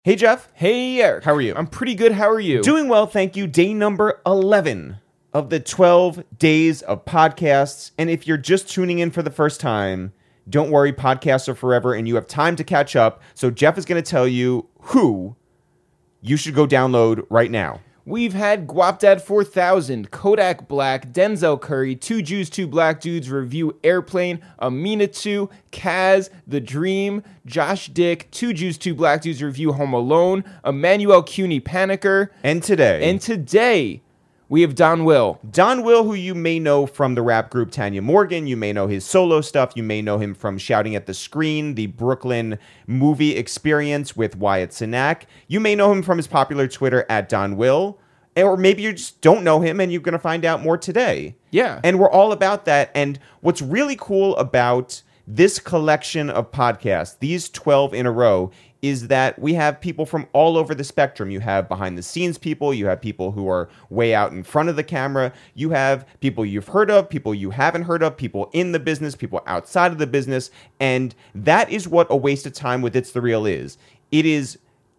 Hey, Jeff. Hey, Eric. How are you? I'm pretty good. How are you? Doing well, thank you. Day number 11 of the 12 days of podcasts. And if you're just tuning in for the first time, don't worry, podcasts are forever and you have time to catch up. So Jeff is going to tell you who you should go download right now. We've had Guapdad 4000, Kodak Black, Denzel Curry, Two Jews, Two Black Dudes review Airplane, Amina 2, Kaz, The Dream, Josh Dick, Two Jews, Two Black Dudes review Home Alone, Emmanuel Cuny Panicker. And today, we have Don Will. Don Will, who you may know from the rap group Tanya Morgan. You may know his solo stuff. You may know him from Shouting at the Screen, the Brooklyn movie experience with Wyatt Cenac. You may know him from his popular Twitter at Don Will. Or maybe you just don't know him and you're going to find out more today. Yeah. And we're all about that. And what's really cool about this collection of podcasts, these 12 in a row, is that we have people from all over the spectrum. You have behind the scenes people, you have people who are way out in front of the camera, you have people you've heard of, people you haven't heard of, people in the business, people outside of the business, and that is what A Waste of Time with It's the Real is. It is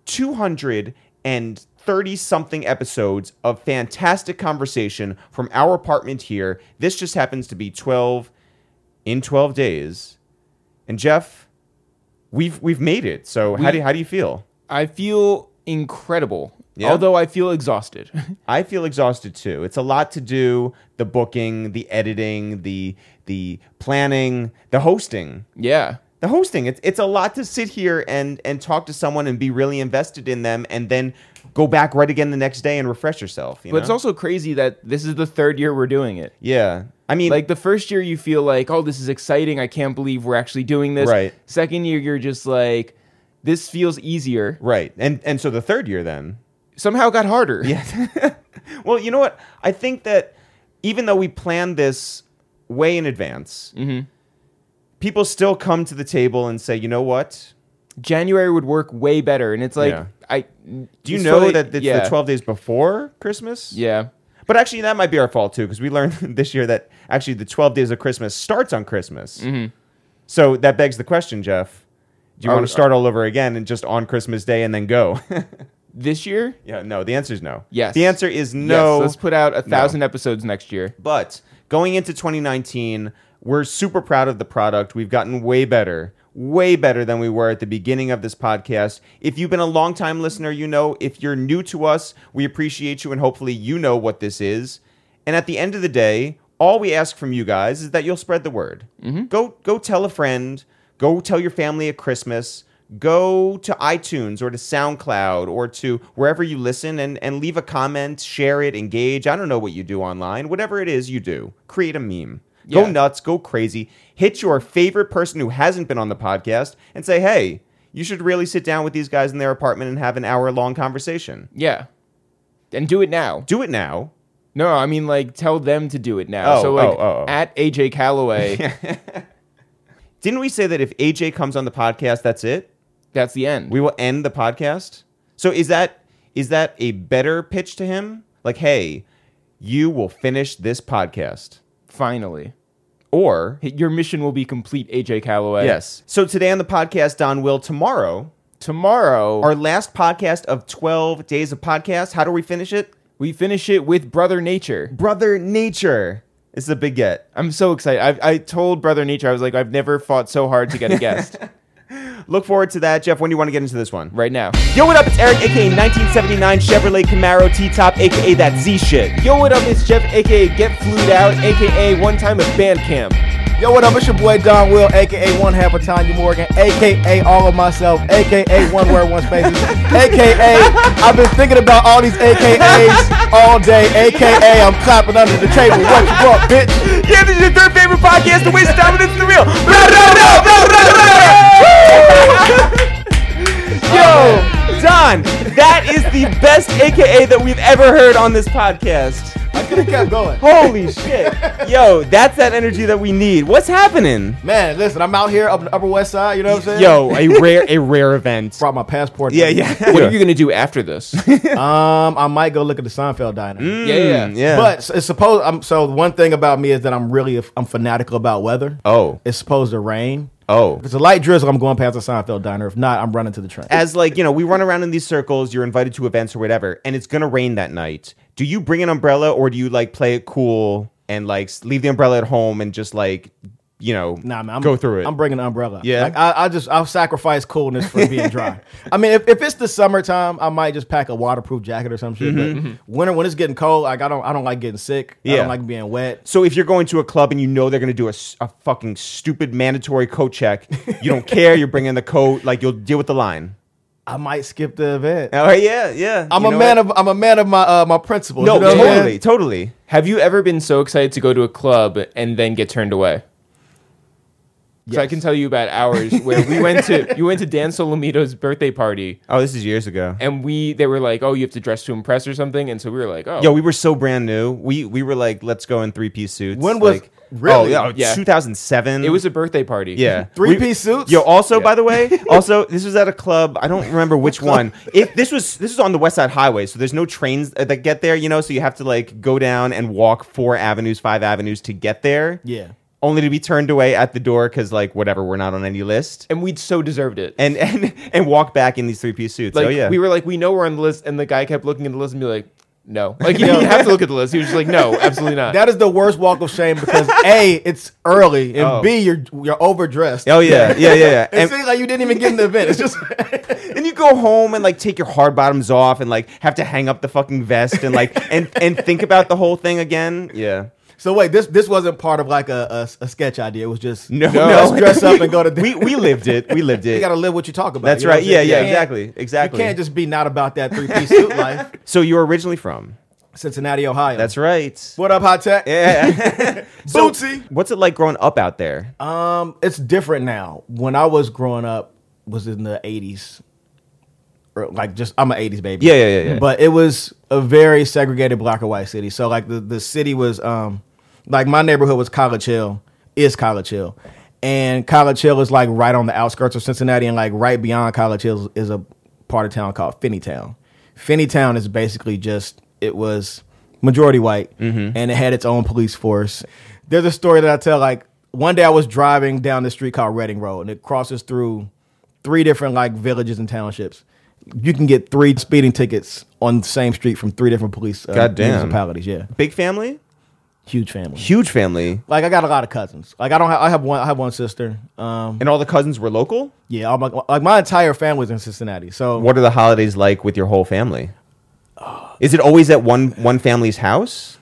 230-something episodes of fantastic conversation from our apartment here. This just happens to be 12 in 12 days. And Jeff, We've made it. So how do you feel? I feel incredible. Yeah? Although I feel exhausted. I feel exhausted too. It's a lot to do. The booking, the editing, the planning, the hosting. Yeah. The hosting. It's a lot to sit here and talk to someone and be really invested in them and then go back right again the next day and refresh yourself. But it's also crazy that this is the third year we're doing it. Yeah. I mean, like the first year you feel like, oh, this is exciting. I can't believe we're actually doing this. Right. Second year, you're just like, this feels easier. Right. And so the third year then somehow got harder. Yeah. Well, you know what? I think that even though we planned this way in advance, people still come to the table and say, you know what? January would work way better. And it's like, do you know that it's the 12 days before Christmas? Yeah. But actually, that might be our fault, too, because we learned this year that actually the 12 days of Christmas starts on Christmas. So that begs the question, Jeff. Do you want to start all over again and just on Christmas Day and then go? This year? Yeah, no. The answer is no. Yes. The answer is no. Yes, let's put out 1,000 episodes next year. But going into 2019, we're super proud of the product. We've gotten way better than we were at the beginning of this podcast. If you've been a longtime listener, you know. If you're new to us, we appreciate you, and hopefully you know what this is. And at the end of the day, all we ask from you guys is that you'll spread the word. Go tell a friend. Go tell your family at Christmas. Go to iTunes or to SoundCloud or to wherever you listen and leave a comment, share it, engage. I don't know what you do online. Whatever it is you do, create a meme. Go nuts, go crazy. Hit your favorite person who hasn't been on the podcast and say, hey, you should really sit down with these guys in their apartment and have an hour-long conversation. Yeah. And do it now. Do it now. No, I mean, like, tell them to do it now. At AJ Calloway. Didn't we say that if AJ comes on the podcast, that's it? That's the end. We will end the podcast? So is that a better pitch to him? Like, hey, you will finish this podcast. Finally. Or your mission will be complete, AJ Calloway. Yes. So today on the podcast, Don Will, tomorrow, our last podcast of 12 days of podcasts. How do we finish it? We finish it with Brother Nature. Brother Nature. It's a big get. I'm so excited. I told Brother Nature, I was like, I've never fought so hard to get a guest. Look forward to that. Jeff, when do you want to get into this one? Right now. Yo, what up? It's Eric, a.k.a. 1979 Chevrolet Camaro T-Top, a.k.a. that Z shit. Yo, what up? It's Jeff, a.k.a. Get Flued Out, a.k.a. One Time at Band Camp. Yo, what up? It's your boy Don Will, a.k.a. One Half of Tanya Morgan, a.k.a. All of Myself, a.k.a. One Word, One Spaces, a.k.a. I've been thinking about all these a.k.a.s all day, a.k.a. I'm clapping under the table. What you want, bitch? Yeah, this is your third favorite podcast, The Waste of Time, and It's the Real. Yo, Don, that is the best AKA that we've ever heard on this podcast. I could have kept going. Holy shit. Yo, that's that energy that we need. What's happening? Man, listen, I'm out here up in the Upper West Side, you know what I'm saying? Yo, a rare event. Brought my passport. Yeah. What are you going to do after this? I might go look at the Seinfeld diner. Yeah. But it's supposed, so one thing about me is that I'm fanatical about weather. Oh. It's supposed to rain. Oh. If it's a light drizzle, I'm going past the Seinfeld diner. If not, I'm running to the train. As like, we run around in these circles, you're invited to events or whatever, and it's going to rain that night. Do you bring an umbrella or do you like play it cool and like leave the umbrella at home and just like, Nah, man, go through it? I'm bringing an umbrella. Yeah. Like, I'll sacrifice coolness for being dry. I mean, if it's the summertime, I might just pack a waterproof jacket or some shit. But winter, when it's getting cold, like I don't like getting sick. I Yeah. don't like being wet. So if you're going to a club and they're going to do a fucking stupid mandatory coat check, you don't care, you're bringing the coat, like you'll deal with the line. I might skip the event. Oh yeah. I'm a man of my principles. No, you know what I'm saying? totally. Have you ever been so excited to go to a club and then get turned away? So I Yes. can tell you about ours where you went to Dan Solomito's birthday party, Oh, this is years ago. and they were like, "Oh, you have to dress to impress" or something, and so we were like, "Oh, Yo, we were so brand new. We were like, let's go in 3-piece suits. When was- like, really? Oh, Yeah. 2007. it was a birthday party." yeah. 3-piece suits? Yo, also Yeah. by the way, this was at a club. I don't remember which one. This was on the West Side Highway, so there's no trains that get there. So you have to like go down and walk 5 avenues to get there. Yeah. Only to be turned away at the door because like whatever, we're not on any list. and we'd so deserved it. And walk back in these 3-piece suits. Like Oh yeah. we were like, we know we're on the list, and the guy kept looking at the list and be like, "No," like you have to look at the list. He was just like, "No, absolutely not." That is the worst walk of shame because A, it's early, and Oh. B, you're overdressed. Oh yeah. It And, seems like you didn't even get in the event. It's just and you go home and like take your hard bottoms off and like have to hang up the fucking vest and like and think about the whole thing again. Yeah. so. Wait, this wasn't part of like a sketch idea. It was just No. let's dress up and go to. We lived it. We lived it. You got to live what you talk about. That's you know right. what I'm Yeah, saying? yeah, You can't- exactly. You can't just be not about that 3-piece suit life. So you were originally from? Cincinnati, Ohio. That's right. What up, Hot Tech? Yeah. So, Bootsy. what's it like growing up out there? It's different now. When I was growing up, was in the 80s. Or like I'm an 80s baby. Yeah. But it was a very segregated black and white city. So like the city was like my neighborhood was College Hill, is College Hill. And College Hill is like right on the outskirts of Cincinnati, and like right beyond College Hill is a part of town called Finneytown. Finneytown is basically it was majority white, and it had its own police force. There's a story that I tell, like one day I was driving down the street called Reading Road, and it crosses through 3 different like villages and townships. You can get 3 speeding tickets on the same street from 3 different police Goddamn. municipalities. Yeah, Big family? huge family. Huge family. Like I got a lot of cousins. Like I have one sister. And all the cousins were local? Yeah, my entire family's in Cincinnati. So What are the holidays like with your whole family? Is it always at one family's house?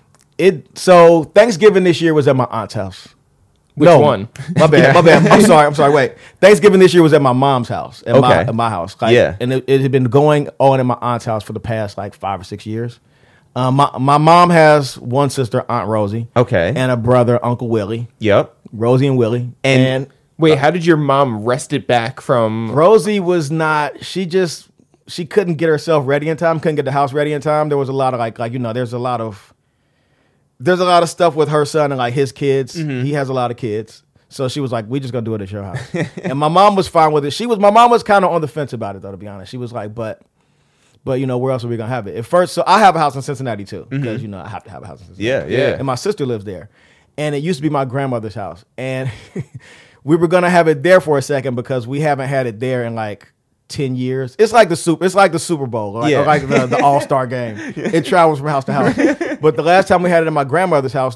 So Thanksgiving this year was at my aunt's house. Which one? My bad. I'm sorry. Wait. Thanksgiving this year was at my mom's house. At my house. Like, Yeah. And it had been going on at my aunt's house for the past like 5 or 6 years. My mom has one sister, Aunt Rosie. Okay. And a brother, Uncle Willie. Yep. Rosie and Willie. And- Wait, how did your mom wrest it back from? Rosie was not. She couldn't get herself ready in time. Couldn't get the house ready in time. There was a lot of like there's a lot of stuff with her son and like his kids. He has a lot of kids. So she was like, "We just gonna do it at your house." And my mom was fine with it. My mom was kind of on the fence about it though, to be honest. She was like, "But where else are we gonna have it?" At first, so I have a house in Cincinnati too because I have to have a house in Cincinnati. Yeah. And my sister lives there, and it used to be my grandmother's house, and we were gonna have it there for a second because we haven't had it there in like 10 years. It's like the Super Bowl, or like the All-Star game. It travels from house to house. But the last time we had it in my grandmother's house,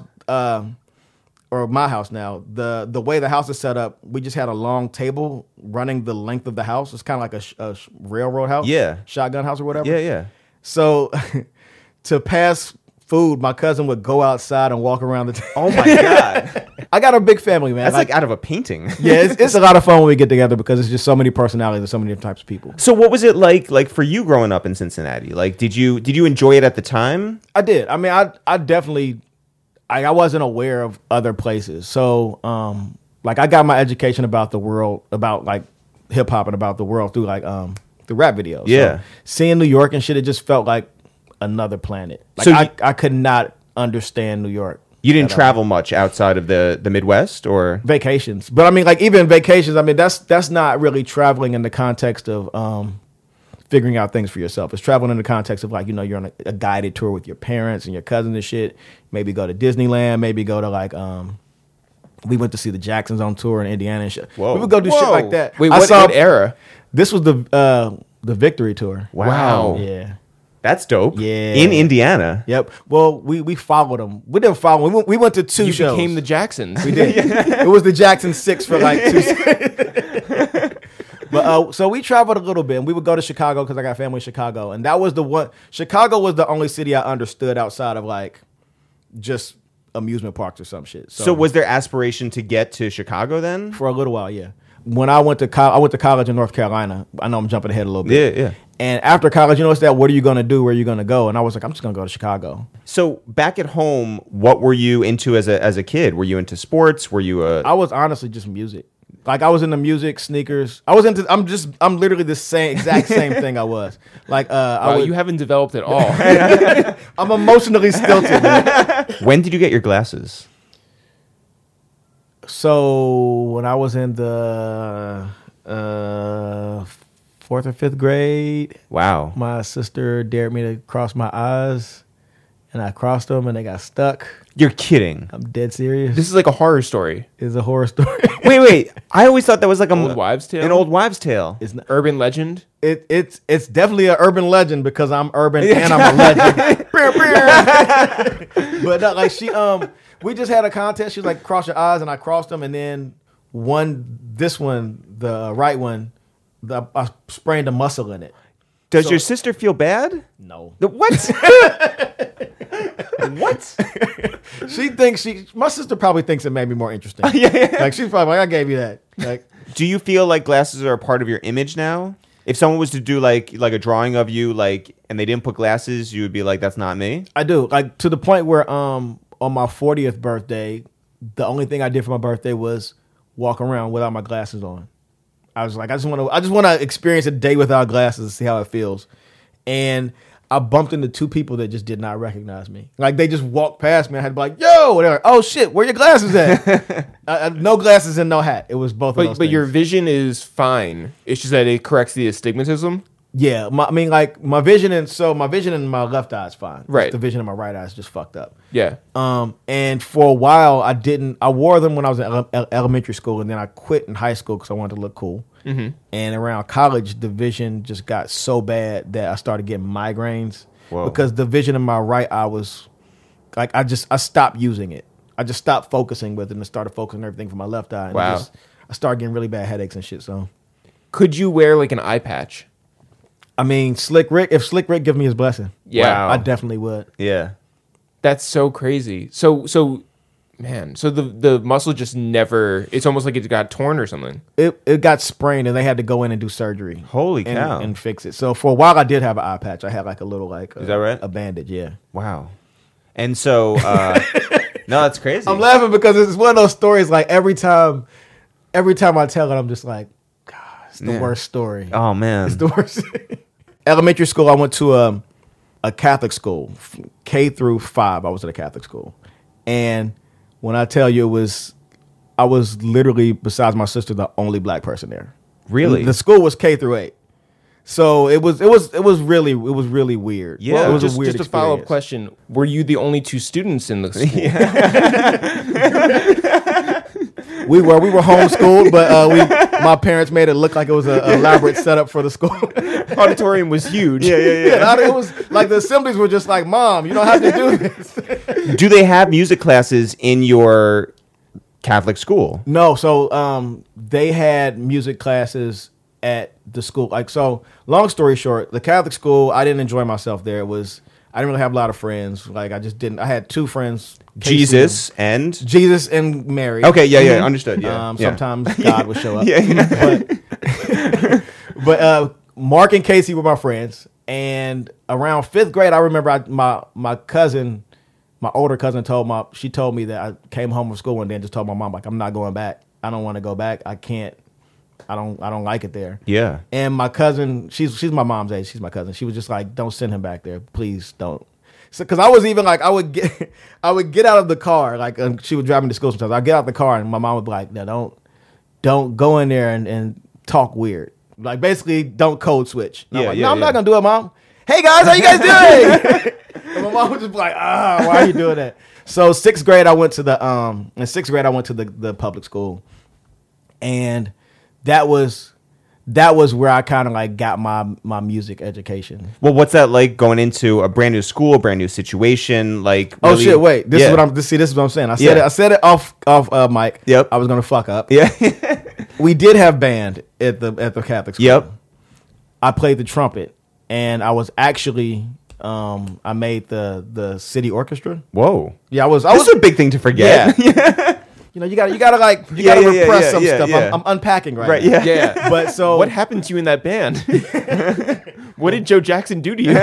or my house now, the way the house is set up, we just had a long table running the length of the house. It's kind of like a railroad house, Yeah. shotgun house or whatever. Yeah. So to pass food, my cousin would go outside and walk around the table. Oh my God. I got a big family, man. That's like out of a painting. yeah, it's a lot of fun when we get together because it's just so many personalities and so many different types of people. So what was it like for you growing up in Cincinnati? Like, did you enjoy it at the time? I did. I mean, I definitely, I wasn't aware of other places. So, like, I got my education about the world, about like hip hop and about the world through like through rap videos. Yeah. So, seeing New York and shit, it just felt like another planet. Like, So I could not understand New York. You didn't at all. travel much outside of the Midwest, or? Vacations, but I mean, like even vacations. I mean, that's not really traveling in the context of figuring out things for yourself. It's traveling in the context of like you're on a guided tour with your parents and your cousins and shit. Maybe go to Disneyland. Maybe go to like We went to see the Jacksons on tour in Indiana and shit. Whoa. We would go do shit like that. Wait, I what era? This was the Victory tour. Wow. Yeah. That's dope. Yeah. In Indiana. Yep. Well, we followed them. We didn't follow them. We went to two You shows. became the Jacksons. We did. It was the Jackson 6 for like 2 But so we traveled a little bit, and we would go to Chicago because I got family in Chicago, and that was the one. Chicago was the only city I understood outside of like just amusement parks or some shit. So was there aspiration to get to Chicago then? For a little while, yeah. When I went to college in North Carolina. I know I'm jumping ahead a little bit. Yeah. And after college, you know, it's that, what are you going to do? Where are you going to go? And I was like, I'm just going to go to Chicago. So back at home, what were you into as a kid? Were you into sports? Were you I was honestly just music. Like I was into music, sneakers. I'm literally the exact same thing I was. Like You haven't developed at all. I'm emotionally stilted, man. When did you get your glasses? So when I was in the 4th or 5th grade, Wow. my sister dared me to cross my eyes, and I crossed them, and they got stuck. You're kidding. I'm dead serious. This is like a horror story. It's a horror story. Wait. I always thought that was like Old wives' tale? An old wives' tale. It's not, Urban legend. it's definitely an urban legend because I'm urban and I'm a legend. But no, like we just had a contest. She was like, cross your eyes, and I crossed them, and then the right one, I sprained a muscle in it. Does your sister feel bad? No. What? What? My sister probably thinks it made me more interesting. Yeah. Like she's probably like, I gave you that. Like, Do you feel like glasses are a part of your image now? If someone was to do like a drawing of you, like, and they didn't put glasses, you would be like, that's not me? I do. Like to the point where on my 40th birthday, the only thing I did for my birthday was walk around without my glasses on. I was like, I just want to experience a day without glasses and see how it feels. And I bumped into two people that just did not recognize me. Like they just walked past me. I had to be like, yo, and they're like, oh shit, where your glasses at? No glasses and no hat. It was both of those But things. your vision is fine. It's just that it corrects the astigmatism. Yeah, my vision in my left eye is fine. Right. Just the vision in my right eye is just fucked up. Yeah. And for a while I wore them when I was in elementary school, and then I quit in high school because I wanted to look cool. Mm-hmm. And around college, the vision just got so bad that I started getting migraines. Whoa. Because the vision in my right eye was like, I stopped using it. I just stopped focusing with it and started focusing on everything from my left eye. And Wow. I started getting really bad headaches and shit. So, Could you wear like an eye patch? I mean, if Slick Rick give me his blessing, Yeah. Wow. I definitely would. Yeah. That's so crazy. So the muscle just never, it's almost like it got torn or something. It got sprained and they had to go in and do surgery. Holy cow. And fix it. So for a while I did have an eye patch. I had like a little Is that right? A bandage, yeah. Wow. And so, no, that's crazy. I'm laughing because it's one of those stories like every time I tell it, I'm just like, God, it's the worst story. Oh, man. It's the worst. Elementary school, I went to a Catholic school. K through 5, I was at a Catholic school. And when I tell you I was literally, besides my sister, the only black person there. Really? The school was K through 8. So it was really weird. Yeah. Well, it was just a weird a follow-up experience. question. Were you the only two students in the school? We were homeschooled, but my parents made it look like it was an elaborate setup for the school. Auditorium was huge. Yeah. It was like the assemblies were just like, Mom, you don't have to do this. Do they have music classes in your Catholic school? No, so they had music classes at the school. Like, so long story short, the Catholic school, I didn't enjoy myself there. I didn't really have a lot of friends. Like, I had two friends. Jesus and Mary. Okay, yeah, understood. Yeah, Sometimes God would show up. Yeah. But Mark and Casey were my friends, and around 5th grade, I remember my cousin, my older cousin, told me that I came home from school and then just told my mom, like, I'm not going back. I don't want to go back. I can't. I don't like it there. Yeah. And my cousin, she's my mom's age. She's my cousin. She was just like, don't send him back there, please don't. So, because I was even like, I would get out of the car, like she would drive me to school sometimes. I'd get out of the car and my mom would be like, no, don't go in there and talk weird. Like, basically, don't code switch. And I'm like, no, I'm not gonna do it, Mom. Hey guys, how you guys doing? And my mom was just like, why are you doing that? So sixth grade, I went to the public school, and that was where I kind of like got my music education. Well, what's that like going into a brand new school, brand new situation? Like, Oh really- shit! Wait, this Yeah. is what I'm. This is what I'm saying. I Yeah. said it off mic. Yep. I was gonna fuck up. Yeah. We did have band at the Catholic school. Yep. I played the trumpet, and I was actually I made the city orchestra. Whoa. Yeah, I was. This is a big thing to forget. Yeah. You know, you gotta repress some stuff. I'm unpacking right now. Yeah. Yeah. But so What happened to you in that band? What did Joe Jackson do to you?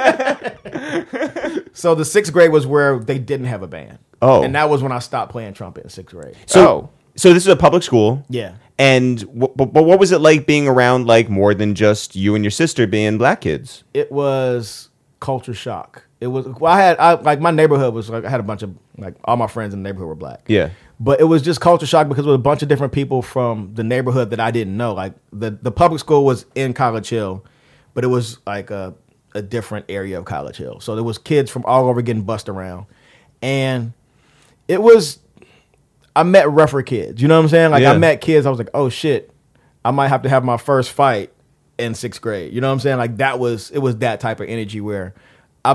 So the sixth grade was where they didn't have a band. Oh. And that was when I stopped playing trumpet in sixth grade. So this is a public school. Yeah. And but what was it like being around like more than just you and your sister being black kids? It was culture shock. It was I like my neighborhood was like I had a bunch of like all my friends in the neighborhood were black. Yeah. But it was just culture shock because it was a bunch of different people from the neighborhood that I didn't know. Like the public school was in College Hill, but it was like a different area of College Hill. So there was kids from all over getting bussed around. And it was I met rougher kids. You know what I'm saying? Like Yeah. I met kids, I was like, oh shit, I might have to have my first fight in sixth grade. You know what I'm saying? Like it was that type of energy where I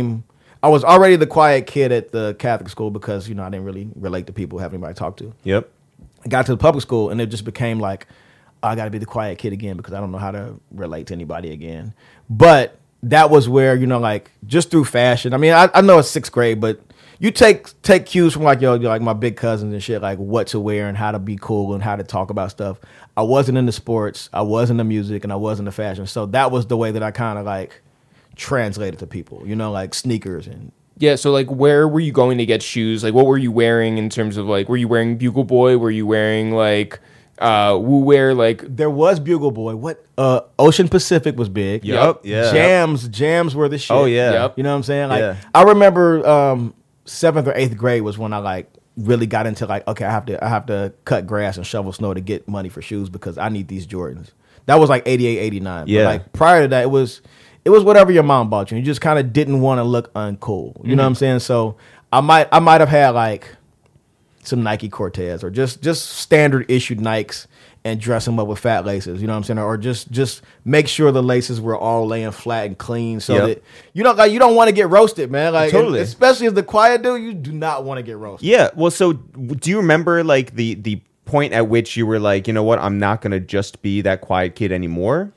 was already the quiet kid at the Catholic school because, you know, I didn't really relate to people, have anybody to talk to. Yep. I got to the public school and it just became like, I got to be the quiet kid again because I don't know how to relate to anybody again. But that was where, you know, like just through fashion. I mean, I know it's sixth grade, but you take cues from like like my big cousins and shit, like what to wear and how to be cool and how to talk about stuff. I wasn't into sports, I wasn't into music, and I wasn't into fashion. So that was the way that I kind of like translated to people, you know, like sneakers and Yeah, so like where were you going to get shoes? Like what were you wearing in terms of like were you wearing Bugle Boy? Were you wearing like Woo Wear? Like there was Bugle Boy. What Ocean Pacific was big. Yep. Yeah. Jams were the shit. Oh, yeah. Yep. You know what I'm saying? Like Yeah. I remember 7th or 8th grade was when I like really got into like, okay, I have to cut grass and shovel snow to get money for shoes because I need these Jordans. That was like 88, 89. Yeah. But like prior to that, it was whatever your mom bought you. You just kind of didn't want to look uncool. You know what I'm saying? So I might have had like some Nike Cortez or just standard issued Nikes and dress them up with fat laces, you know what I'm saying? Or just make sure the laces were all laying flat and clean so Yep. that you don't want to get roasted, man. Like Totally. especially as the quiet dude, you do not want to get roasted. Yeah. Well, so do you remember like the point at which you were like, you know what, I'm not gonna just be that quiet kid anymore?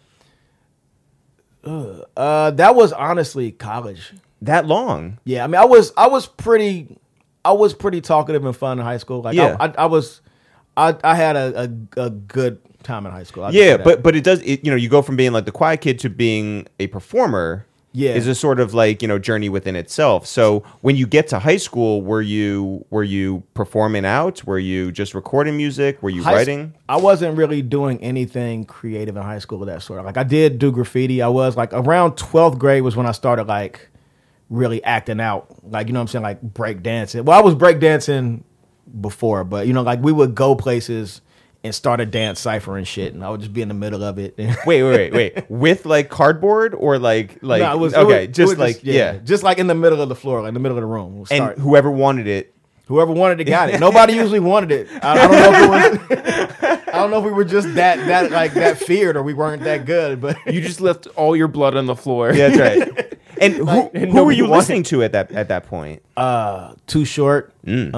That was honestly college. That long? Yeah, I mean, I was pretty talkative and fun in high school. Like Yeah. I had a good time in high school. I'll just Yeah, say that. but you go from being like the quiet kid to being a performer. Yeah. Is a sort of like, journey within itself. So when you get to high school, were you performing out? Were you just recording music? Were you writing? I wasn't really doing anything creative in high school of that sort. Like I did do graffiti. I was like around 12th grade was when I started like really acting out. Like, you know what I'm saying? Like break dancing. Well, I was break dancing before, but like we would go places and start a dance cipher and shit, and I would just be in the middle of it. Wait. With like cardboard or like No, it was just like in the middle of the floor, like in the middle of the room. We'll and start. whoever wanted it. Whoever wanted it got it. Nobody usually wanted it. I don't know if it was. I don't know if we were just that like that feared or we weren't that good, but you just left all your blood on the floor. Yeah, that's right. And who were nobody you wanted- listening to at that point? Too Short,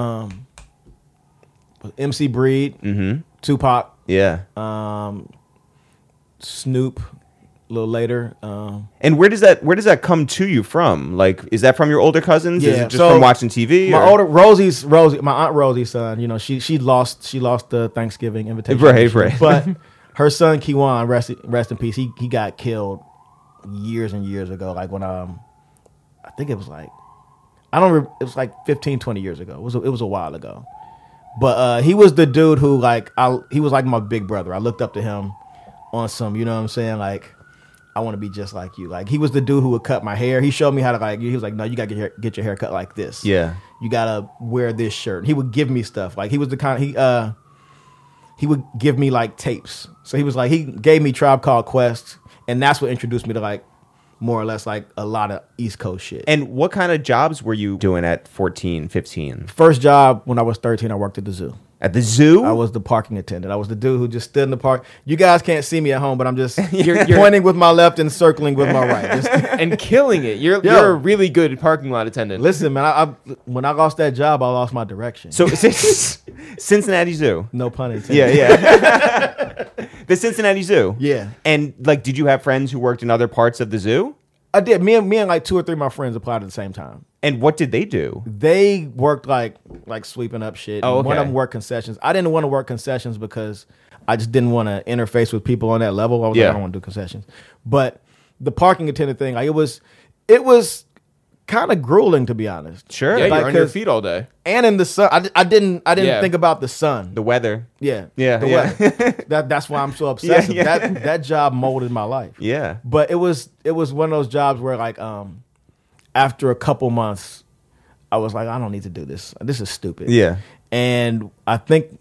MC Breed, Tupac, Yeah. Snoop. A little later. And where does that come to you from? Like, is that from your older cousins? Is Yeah, it just so from watching TV? My or- older my aunt Rosie's son. She lost the Thanksgiving invitation. Right. But her son Kiwan, rest in peace. He got killed years and years ago. Like when I think it was like it was like 15, 20 years ago. It was a while ago. But he was the dude who he was like my big brother. I looked up to him on some, you know what I'm saying, like. I want to be just like you. Like he was the dude who would cut my hair. He showed me how to he was like, no, you got to get your hair cut like this. Yeah. You got to wear this shirt. He would give me stuff. Like he was the kind he would give me like tapes. So he was like, he gave me Tribe Called Quest. And that's what introduced me to like more or less like a lot of East Coast shit. And what kind of jobs were you doing at 14, 15? First job when I was 13, I worked at the zoo. At the zoo? I was the parking attendant. I was the dude who just stood in the park. You guys can't see me at home, but I'm just You're- pointing with my left and circling with my right. Just, And killing it. You're a really good parking lot attendant. listen, man, I when I lost that job, I lost my direction. So Cincinnati Zoo. No pun intended. Yeah. The Cincinnati Zoo. Yeah. And like, did you have friends who worked in other parts of the zoo? I did. Me and like 2 or 3 of my friends applied at the same time. And what did they do? They worked like sweeping up shit. Oh, okay. One of them worked concessions. I didn't want to work concessions because I just didn't want to interface with people on that level. I was like, I don't want to do concessions. But the parking attendant thing, like it was kind of grueling, to be honest. Sure. Yeah, Like, you're on your 'cause- feet all day. And in the sun, I didn't Yeah. think about the sun. The weather. Yeah, Yeah, the yeah. weather. That's why I'm so obsessive. Yeah. That job molded my life. Yeah. But it was one of those jobs where like after a couple months, I was like, I don't need to do this. This is stupid. Yeah. And I think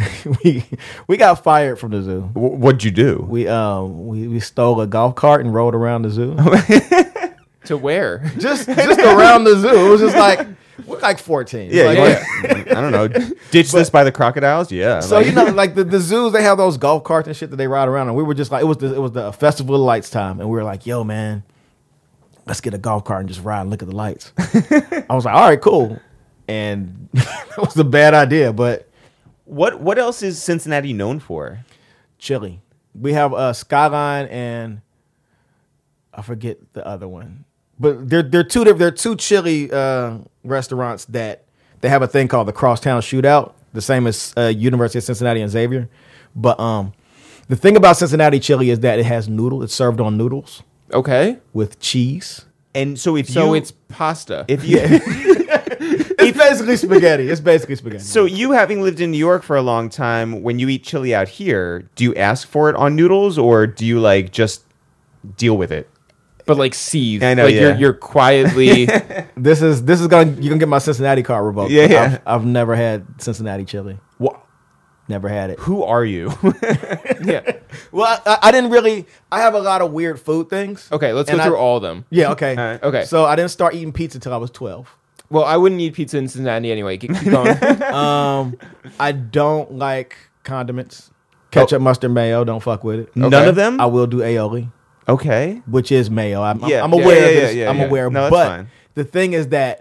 we got fired from the zoo. What'd you do? We stole a golf cart and rode around the zoo. To where? just around the zoo. It was just like we're like 14. Yeah, Like, yeah. I don't know. Ditch this by the crocodiles? Yeah. So you know, like the zoos, they have those golf carts and shit that they ride around, and we were just like, it was the Festival of Lights time, and we were like, yo, man, let's get a golf cart and just ride and look at the lights. I was like, all right, cool, and that was a bad idea, but What else is Cincinnati known for? chili. We have Skyline and I forget the other one, but they're two chili restaurants that they have a thing called the Crosstown Shootout, the same as University of Cincinnati and Xavier. But the thing about Cincinnati chili is that it has noodle. It's served on noodles Okay. with cheese. And so So it's pasta. if you It's basically spaghetti. It's basically spaghetti. So you having lived in New York for a long time, when you eat chili out here, do you ask for it on noodles or do you like just deal with it? but like seethe. I know, like yeah. you're quietly. this is gonna you're gonna get my Cincinnati card revoked. Yeah, yeah. I've never had Cincinnati chili. Never had it. Who are you? Yeah. Well, I didn't really. I have a lot of weird food things. Okay, let's And go through all of them. Yeah. Okay. All right. Okay. So I didn't start eating pizza till I was 12. Well, I wouldn't eat pizza in Cincinnati anyway. Keep going. I don't like condiments. Ketchup, mustard, mayo. Don't fuck with it. None Okay. of them? I will do aioli, Okay. which is mayo. I'm Yeah. aware Yeah, of yeah, this. yeah, I'm yeah. aware. No, that's but fine. the thing is that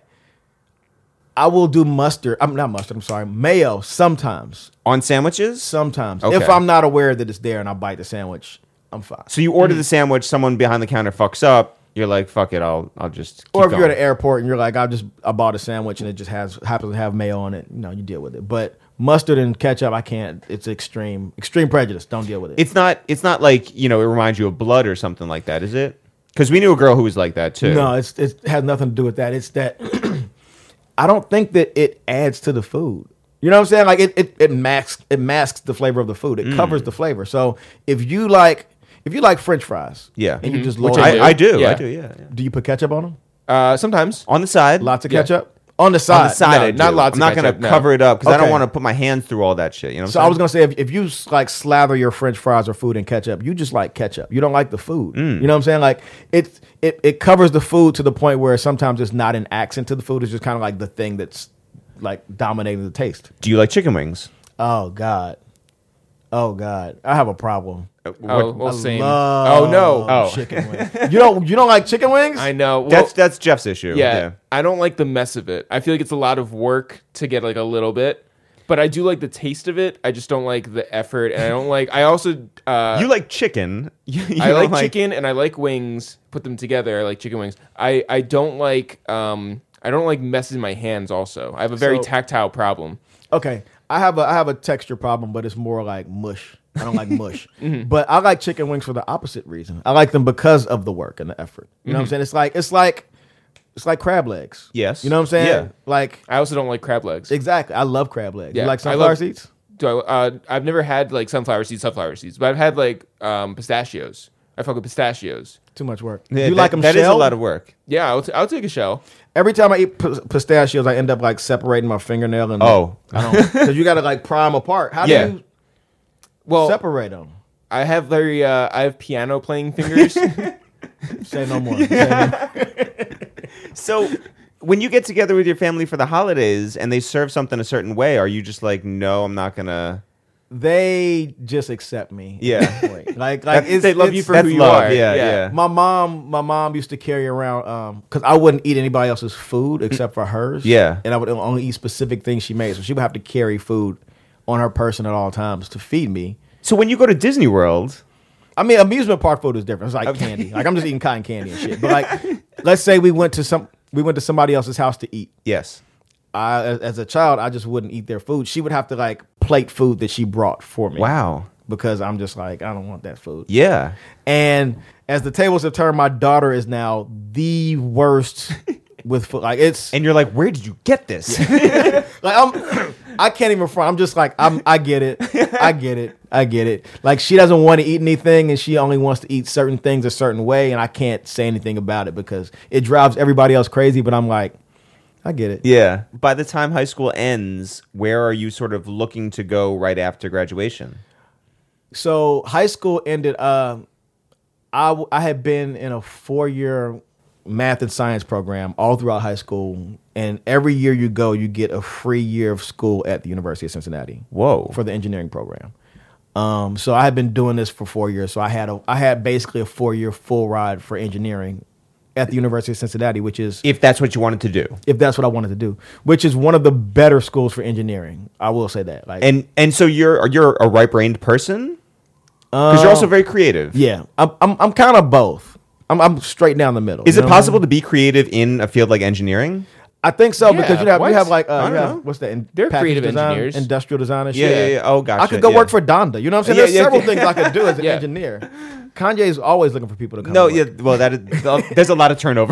I will do mustard. I'm not mustard. I'm sorry. Mayo sometimes. On sandwiches? Sometimes. Okay. If I'm not aware that it's there and I bite the sandwich, I'm fine. So you order the sandwich, someone behind the counter fucks up, you're like, fuck it, I'll just keep Or if going. you're at an airport and you're like, I bought a sandwich and it just happens to have mayo on it, you deal with it. But mustard and ketchup, I can't. It's extreme prejudice. Don't deal with it. It's not like, it reminds you of blood or something like that, is it? Because we knew a girl who was like that too. No, it has nothing to do with that. It's that I don't think that it adds to the food. You know what I'm saying? Like it masks the flavor of the food. It covers the flavor. So if you like French fries, Yeah. and you just Which load I it, I do. Yeah. I do, yeah. do you put ketchup on them? Sometimes. On the side. Lots of Yeah. ketchup on the side. On the side, No, I do. not lots I'm of not going ketchup, to no. cover it up because I don't Okay. want to put my hands through all that shit. You know what So I'm I was saying? gonna say if you like slather your French fries or food in ketchup, you just like ketchup. You don't like the food. You know what I'm saying? Like it covers the food to the point where sometimes it's not an accent to the food. It's just kind of like the thing that's like dominating the taste. Do you like chicken wings? Oh God, I have a problem. Oh, What- well, same. Love Oh no. Oh. chicken wings. You don't like chicken wings? I know. Well, that's Jeff's issue. yeah, I don't like the mess of it. I feel like it's a lot of work to get like a little bit, but I do like the taste of it. I just don't like the effort, and I don't like. I also You like chicken. You I don't like chicken and I like wings. Put them together. I like chicken wings. I don't like messing my hands. Also, I have a very So- tactile problem. Okay, I have a texture problem, but it's more like mush. I don't like mush, but I like chicken wings for the opposite reason. I like them because of the work and the effort. You know what I'm saying? It's like crab legs. Yes. You know what I'm saying? Yeah. Like I also don't like crab legs. exactly. I love crab legs. Yeah, You like I sunflower love- seeds? Do I? I've never had like sunflower seeds, but I've had like pistachios. I fuck with pistachios. Too much work. Yeah, you like them That is a shelled? lot of work. Yeah, I'll take a shell. Every time I eat pistachios, I end up like separating my fingernail and Oh. I don't because you got to like pry them apart. How Yeah. do you Well, separate them? I have piano playing fingers. Say no more. Say no more. So when you get together with your family for the holidays and they serve something a certain way, are you just like, no, I'm not gonna? They just accept me. Yeah. like They love you for That's who you love. are. Yeah. My mom used to carry around because I wouldn't eat anybody else's food except for hers. Yeah. And I would only eat specific things she made, so she would have to carry food on her person at all times to feed me. So when you go to Disney World, I mean, amusement park food is different. It's like candy. Like I'm just eating cotton candy and shit. But like, let's say we went to somebody else's house to eat. yes. As a child, I just wouldn't eat their food. She would have to like plate food that she brought for me. Wow. Because I'm just like, I don't want that food. Yeah. And as the tables have turned, my daughter is now the worst with food. Like it's And you're like, where did you get this? like I can't even front. I'm just like I get it. I get it. Like she doesn't want to eat anything and she only wants to eat certain things a certain way, and I can't say anything about it because it drives everybody else crazy, but I'm like, I get it. Yeah. By the time high school ends, where are you sort of looking to go right after graduation? So high school ended. I had been in a 4-year math and science program all throughout high school, and every year you go, you get a free year of school at the University of Cincinnati. Whoa. For the engineering program. So I had been doing this for 4 years. So I had basically a 4-year full ride for engineering at the University of Cincinnati, which is If that's what you wanted to do. if that's what I wanted to do, which is one of the better schools for engineering. I will say that. Like, And so you're a right-brained person? Because you're also very creative. yeah, I'm kind of both. I'm straight down the middle. Is you it know what I possible mean? to be creative in a field like engineering? I think so because Yeah, you have like I don't know. what's that? They're package creative design, engineers. industrial design and Yeah, shit. yeah. Oh, gotcha. I could go yeah. work for Donda. You know what I'm saying? Yeah, There's yeah, several yeah. things I could do as an Yeah. engineer. Kanye is always looking for people to come. No, to yeah. work. Well, there's a lot of turnover.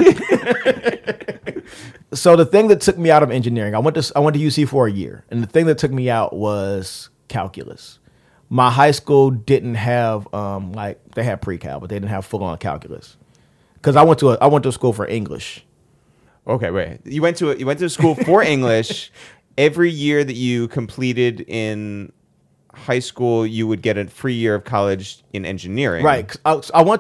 So the thing that took me out of engineering, I went to UC for a year, and the thing that took me out was calculus. My high school didn't have they had pre-cal, but they didn't have full on calculus. Because I went to a school for English. Okay, wait. You went to school for English. Every year that you completed in high school, you would get a free year of college in engineering. Right. 'Cause I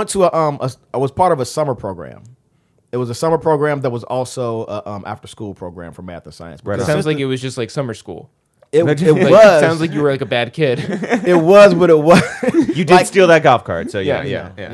was part of a summer program. It was a summer program that was also a after school program for math and science. Right Because on. Sounds like it was just like summer school. it Like, was. Sounds like you were like a bad kid. It was, but it was. You did steal that golf cart, so yeah.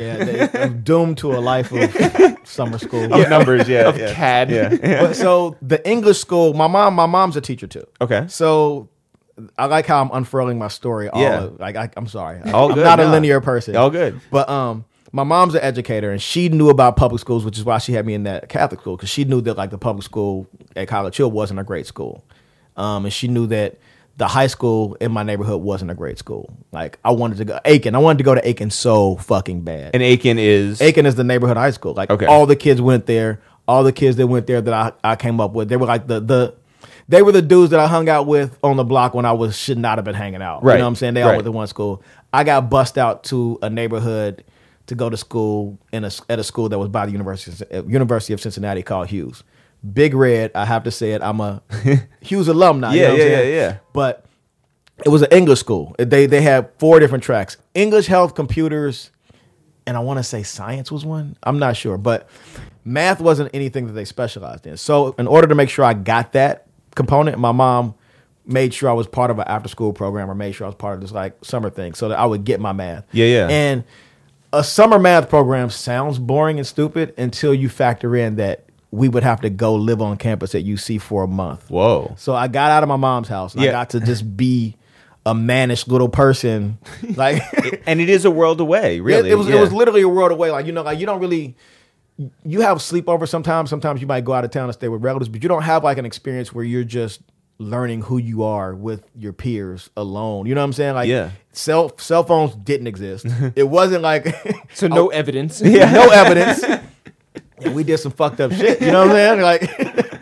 I'm doomed to a life of summer school. Of numbers, yeah. Of yeah. CAD. Yeah. But so the English school, my mom's a teacher too. Okay. So I like how I'm unfurling my story. Yeah. I'm sorry. All I'm good, not a no. linear person. All good. But my mom's an educator, and she knew about public schools, which is why she had me in that Catholic school, because she knew that like the public school at College Hill wasn't a great school, and she knew that the high school in my neighborhood wasn't a great school. Like I wanted to go Aiken. I wanted to go to Aiken so fucking bad. And Aiken is Aiken is the neighborhood high school. Like Okay. all the kids went there. All the kids that went there that I came up with, they were like they were the dudes that I hung out with on the block when I should not have been hanging out. Right. You know what I'm saying? They all Right. went to one school. I got bussed out to a neighborhood to go to school at a school that was by the University of Cincinnati called Hughes. Big Red, I have to say it. I'm a Hughes alumni. you know what I'm saying? yeah. But it was an English school. They had 4 different tracks: English, health, computers, and I want to say science was one. I'm not sure, but math wasn't anything that they specialized in. So in order to make sure I got that component, my mom made sure I was part of an after school program, or made sure I was part of this like summer thing, so that I would get my math. Yeah. And a summer math program sounds boring and stupid until you factor in that we would have to go live on campus at UC for a month. Whoa. So I got out of my mom's house and Yeah. I got to just be a mannish little person. Like And it is a world away, really. it was literally a world away. Like, you know, like you don't really, you have sleepover sometimes. Sometimes you might go out of town and stay with relatives, but you don't have like an experience where you're just learning who you are with your peers alone. You know what I'm saying? Like Yeah. cell phones didn't exist. It wasn't like So no evidence. no evidence. And we did some fucked up shit. You know what I'm saying? Like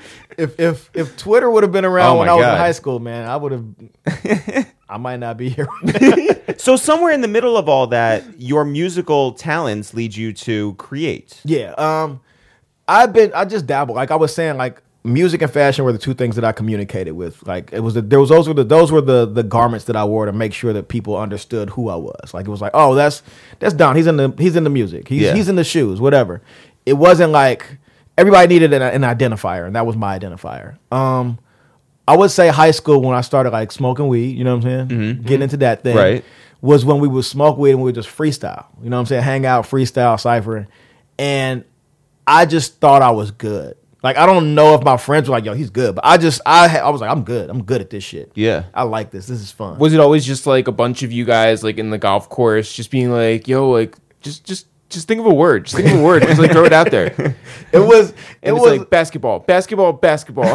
if Twitter would have been around Oh when my I was in God. high school, man, I would have. I might not be here. So somewhere in the middle of all that, your musical talents lead you to create. Yeah. I just dabble. Like I was saying, like music and fashion were the two things that I communicated with. Like it was those were the garments that I wore to make sure that people understood who I was. Like it was like, oh, that's Don. He's in the music. He's in the shoes, whatever. It wasn't like everybody needed an identifier, and that was my identifier. I would say high school when I started like smoking weed, you know what I'm saying? Mm-hmm. Getting into that thing. Right. Was when we would smoke weed and we would just freestyle. You know what I'm saying? Hang out, freestyle, cyphering. And I just thought I was good. Like, I don't know if my friends were like, yo, he's good. But I was like, I'm good. I'm good at this shit. Yeah. I like this. This is fun. Was it always just like a bunch of you guys like in the golf course just being like, yo, like just think of a word. Just think of a word. Just like throw it out there. It was like basketball. basketball, basket for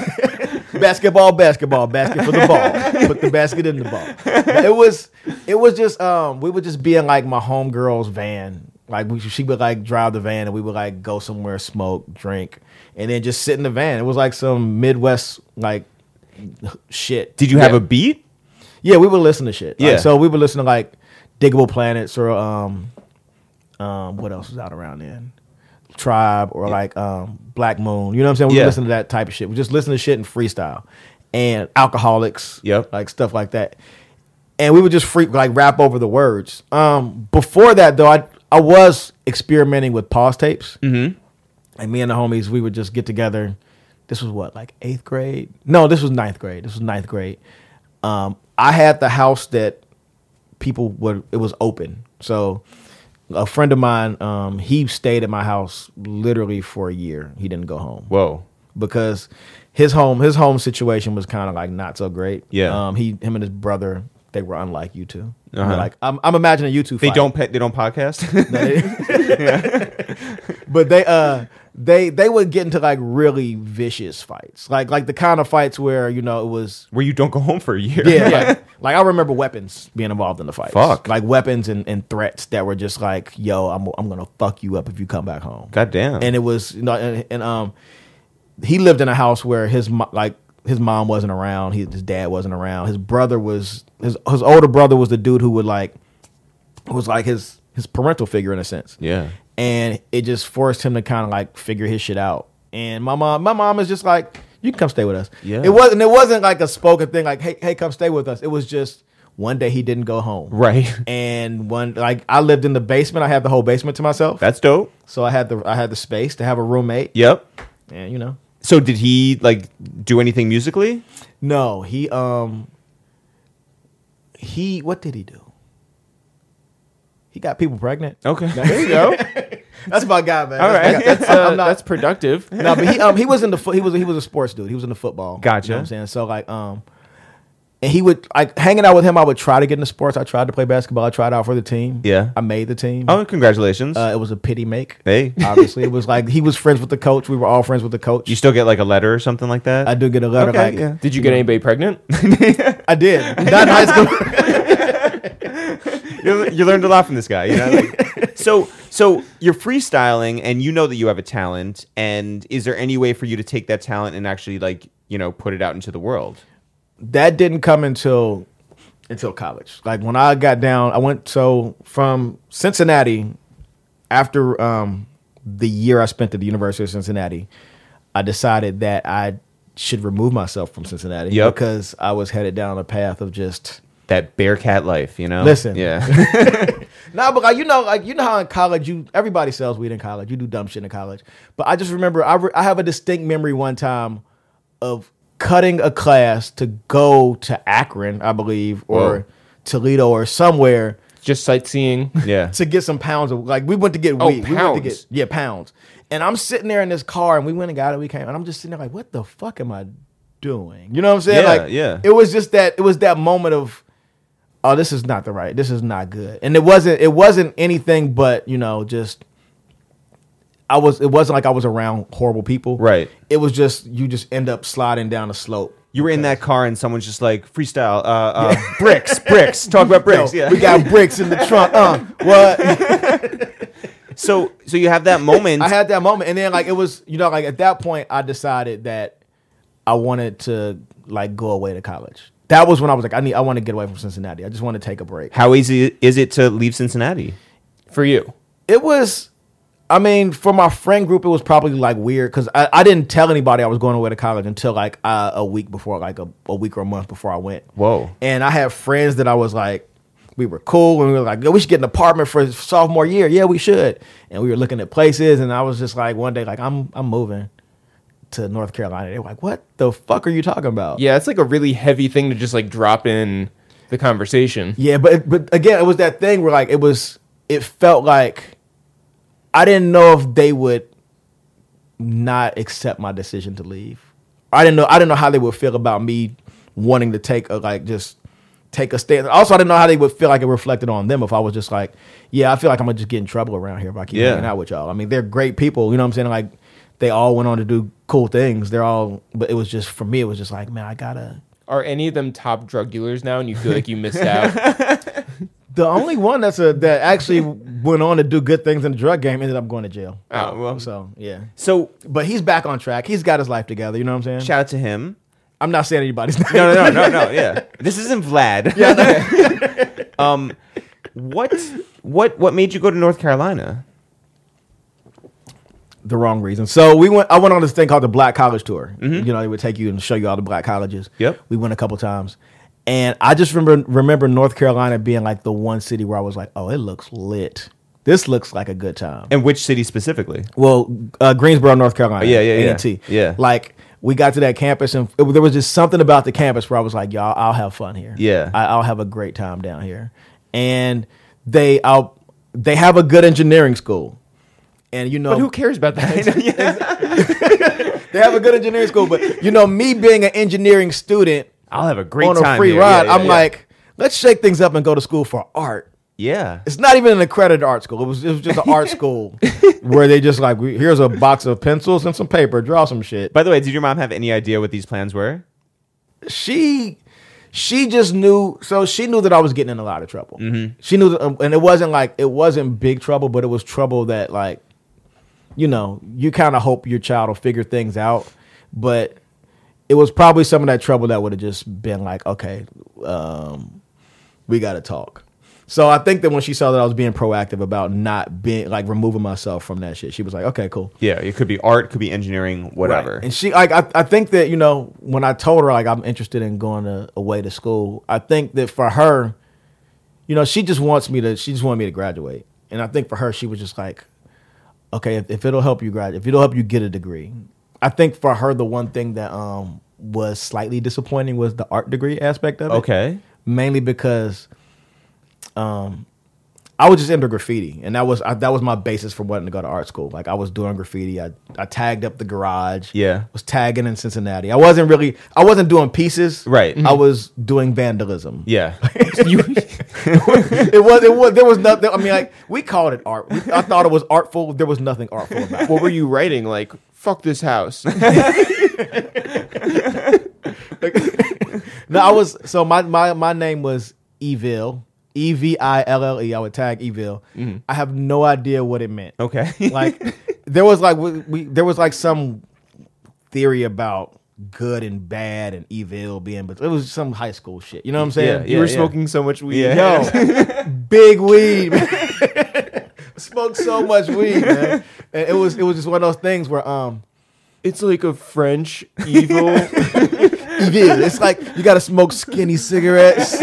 the ball. Put the basket in the ball. It was just we would just be in like my homegirl's van. Like she would like drive the van and we would like go somewhere, smoke, drink, and then just sit in the van. It was like some Midwest like shit. Did you have a beat? Yeah, we would listen to shit. Yeah. Like, so we would listen to like Diggable Planets or what else was out around then? Tribe or like Black Moon. You know what I'm saying? We would listen to that type of shit. We just listen to shit and freestyle. And Alcoholics. Yep. Like stuff like that. And we would just rap over the words. Before that though, I was experimenting with pause tapes. Mm-hmm. And me and the homies, we would just get together. This was what, like 8th grade? No, this was 9th grade. This was 9th grade. I had the house that it was open. So a friend of mine, he stayed at my house literally for a year. He didn't go home. Whoa. Because his home situation was kind of like not so great. Yeah. Him and his brother, they were unlike you two. Uh-huh. Like I'm imagining you two. They fight. don't podcast. But they would get into like really vicious fights, like the kind of fights where it was Where you don't go home for a year. yeah. Like I remember weapons being involved in the fights. Fuck. Like weapons and threats that were just like, yo, I'm gonna fuck you up if you come back home. God damn. And it was and he lived in a house where his mom wasn't around, his dad wasn't around. His brother was his older brother was the dude who was like his parental figure in a sense. Yeah. And it just forced him to kind of like figure his shit out. And my mom is just like, you can come stay with us. Yeah. It wasn't like a spoken thing like, hey, come stay with us. It was just one day he didn't go home. Right. And I lived in the basement. I had the whole basement to myself. That's dope. So I had the space to have a roommate. Yep. And So did he like do anything musically? No, he what did he do? He got people pregnant. Okay. There you go. That's my guy, man. All right. That's productive. No, but he was in he was a sports dude. He was into football. Gotcha. You know what I'm saying? So like and he would hanging out with him, I would try to get into sports. I tried to play basketball. I tried out for the team. Yeah. I made the team. Oh, congratulations. It was a pity make. Hey. Obviously. It was like he was friends with the coach. We were all friends with the coach. You still get like a letter or something like that? I do get a letter Okay, yeah. Did you get anybody pregnant? I did. Not in high school. You learned a lot from this guy. So you're freestyling and you know that you have a talent, and is there any way for you to take that talent and actually put it out into the world? That didn't come until college. Like when I got down, I went from Cincinnati after the year I spent at the University of Cincinnati. I decided that I should remove myself from Cincinnati because I was headed down a path of just that Bearcat life, Listen, yeah. No, but you know how in college everybody sells weed in college. You do dumb shit in college. But I just remember I have a distinct memory one time of cutting a class to go to Akron, I believe, or Toledo or somewhere. Just sightseeing. Yeah. To get some pounds of we went to get weed. Pounds. We went to get pounds. And I'm sitting there in this car and we went and got it. We came and I'm just sitting there like, what the fuck am I doing? You know what I'm saying? Yeah. It was just that moment of, oh, this is not not good. And it wasn't anything but, just it wasn't like I was around horrible people. Right. It was just you just end up sliding down a slope. You were in that car and someone's just like, freestyle, bricks. Talk about bricks. Yo, we got bricks in the trunk. What? So you have that moment. I had that moment, and then it was at that point I decided that I wanted to go away to college. That was when I was like, I want to get away from Cincinnati. I just want to take a break. How easy is it to leave Cincinnati? For you. It was I mean, for my friend group, it was probably like weird because I didn't tell anybody I was going away to college until like a week before, like a week or a month before I went. Whoa. And I had friends that I was like, we were cool and we were like, we should get an apartment for sophomore year. Yeah, we should. And we were looking at places, and I was just like, one day, like, I'm moving to North Carolina. They were like, what the fuck are you talking about? Yeah, it's like a really heavy thing to just like drop in the conversation. Yeah, but again, it was that thing where like it felt like I didn't know if they would not accept my decision to leave. I didn't know how they would feel about me wanting to take a stand. Also, I didn't know how they would feel like it reflected on them if I was just like, yeah, I feel like I'm gonna just get in trouble around here if I keep hanging out with y'all. I mean, they're great people, you know what I'm saying? Like, they all went on to do cool things. But it was just, for me, it was just like, man, I gotta. Are any of them top drug dealers now, and you feel like you missed out? The only one that actually went on to do good things in the drug game ended up going to jail. Oh, well. So, yeah. So, But he's back on track. He's got his life together, you know what I'm saying? shout out to him. I'm not saying anybody's name. No, yeah. This isn't Vlad. Yeah, What made you go to North Carolina? the wrong reason. So I went on this thing called the Black College Tour. You know, they would take you and show you all the black colleges. Yep. We went a couple times. And I just remember North Carolina being like the one city where I was like, oh, it looks lit. This looks like a good time. And which city specifically? Well, Greensboro, North Carolina. Yeah. A&T. Yeah. Like, we got to that campus, and there was just something about the campus where I was like, y'all, I'll have fun here. Yeah. I'll have a great time down here. And they have a good engineering school. And, you know. But who cares about that? They have a good engineering school. But, you know, me being an engineering student I'll have a great on time a free here. ride, Yeah, I'm like, let's shake things up and go to school for art. yeah. It's not even an accredited art school. It was just an art school where they just like, here's a box of pencils and some paper, draw some shit. By the way, did your mom have any idea what these plans were? She just knew. So she knew that I was getting in a lot of trouble. She knew, and it wasn't big trouble, but it was trouble that, like, you know, you kind of hope your child will figure things out, but it was probably some of that trouble that would have just been like, okay, we got to talk. So I think that when she saw that I was being proactive about not being, like, removing myself from that shit, she was like, okay, cool. Yeah, it could be art, could be engineering, whatever. Right. And she, like, I think that, you know, when I told her, like, I'm interested in going away to school, I think that for her, you know, she just wanted me to graduate. And I think for her, she was just like, okay, if it'll help you graduate, if it'll help you get a degree. I think for her, the one thing that was slightly disappointing was the art degree aspect of it. Okay. Mainly because I was just into graffiti, and that was my basis for wanting to go to art school. Like, I was doing graffiti. I tagged up the garage. Yeah. Was tagging in Cincinnati. I wasn't doing pieces. Right. I was doing vandalism. Yeah. There was nothing. I mean, like, we called it art. I thought it was artful. There was nothing artful about it. What were you writing? Like, fuck this house. No, I was, so my name was Evil. Eville. I would tag Evil. I have no idea what it meant. Okay. Like, there was like some theory about good and bad and evil being, but it was some high school shit. You know what I'm saying? Yeah, You were smoking so much weed. Yo, big weed. Smoked so much weed, man. And it was just one of those things where It's like a French evil. evil. It's like you gotta smoke skinny cigarettes.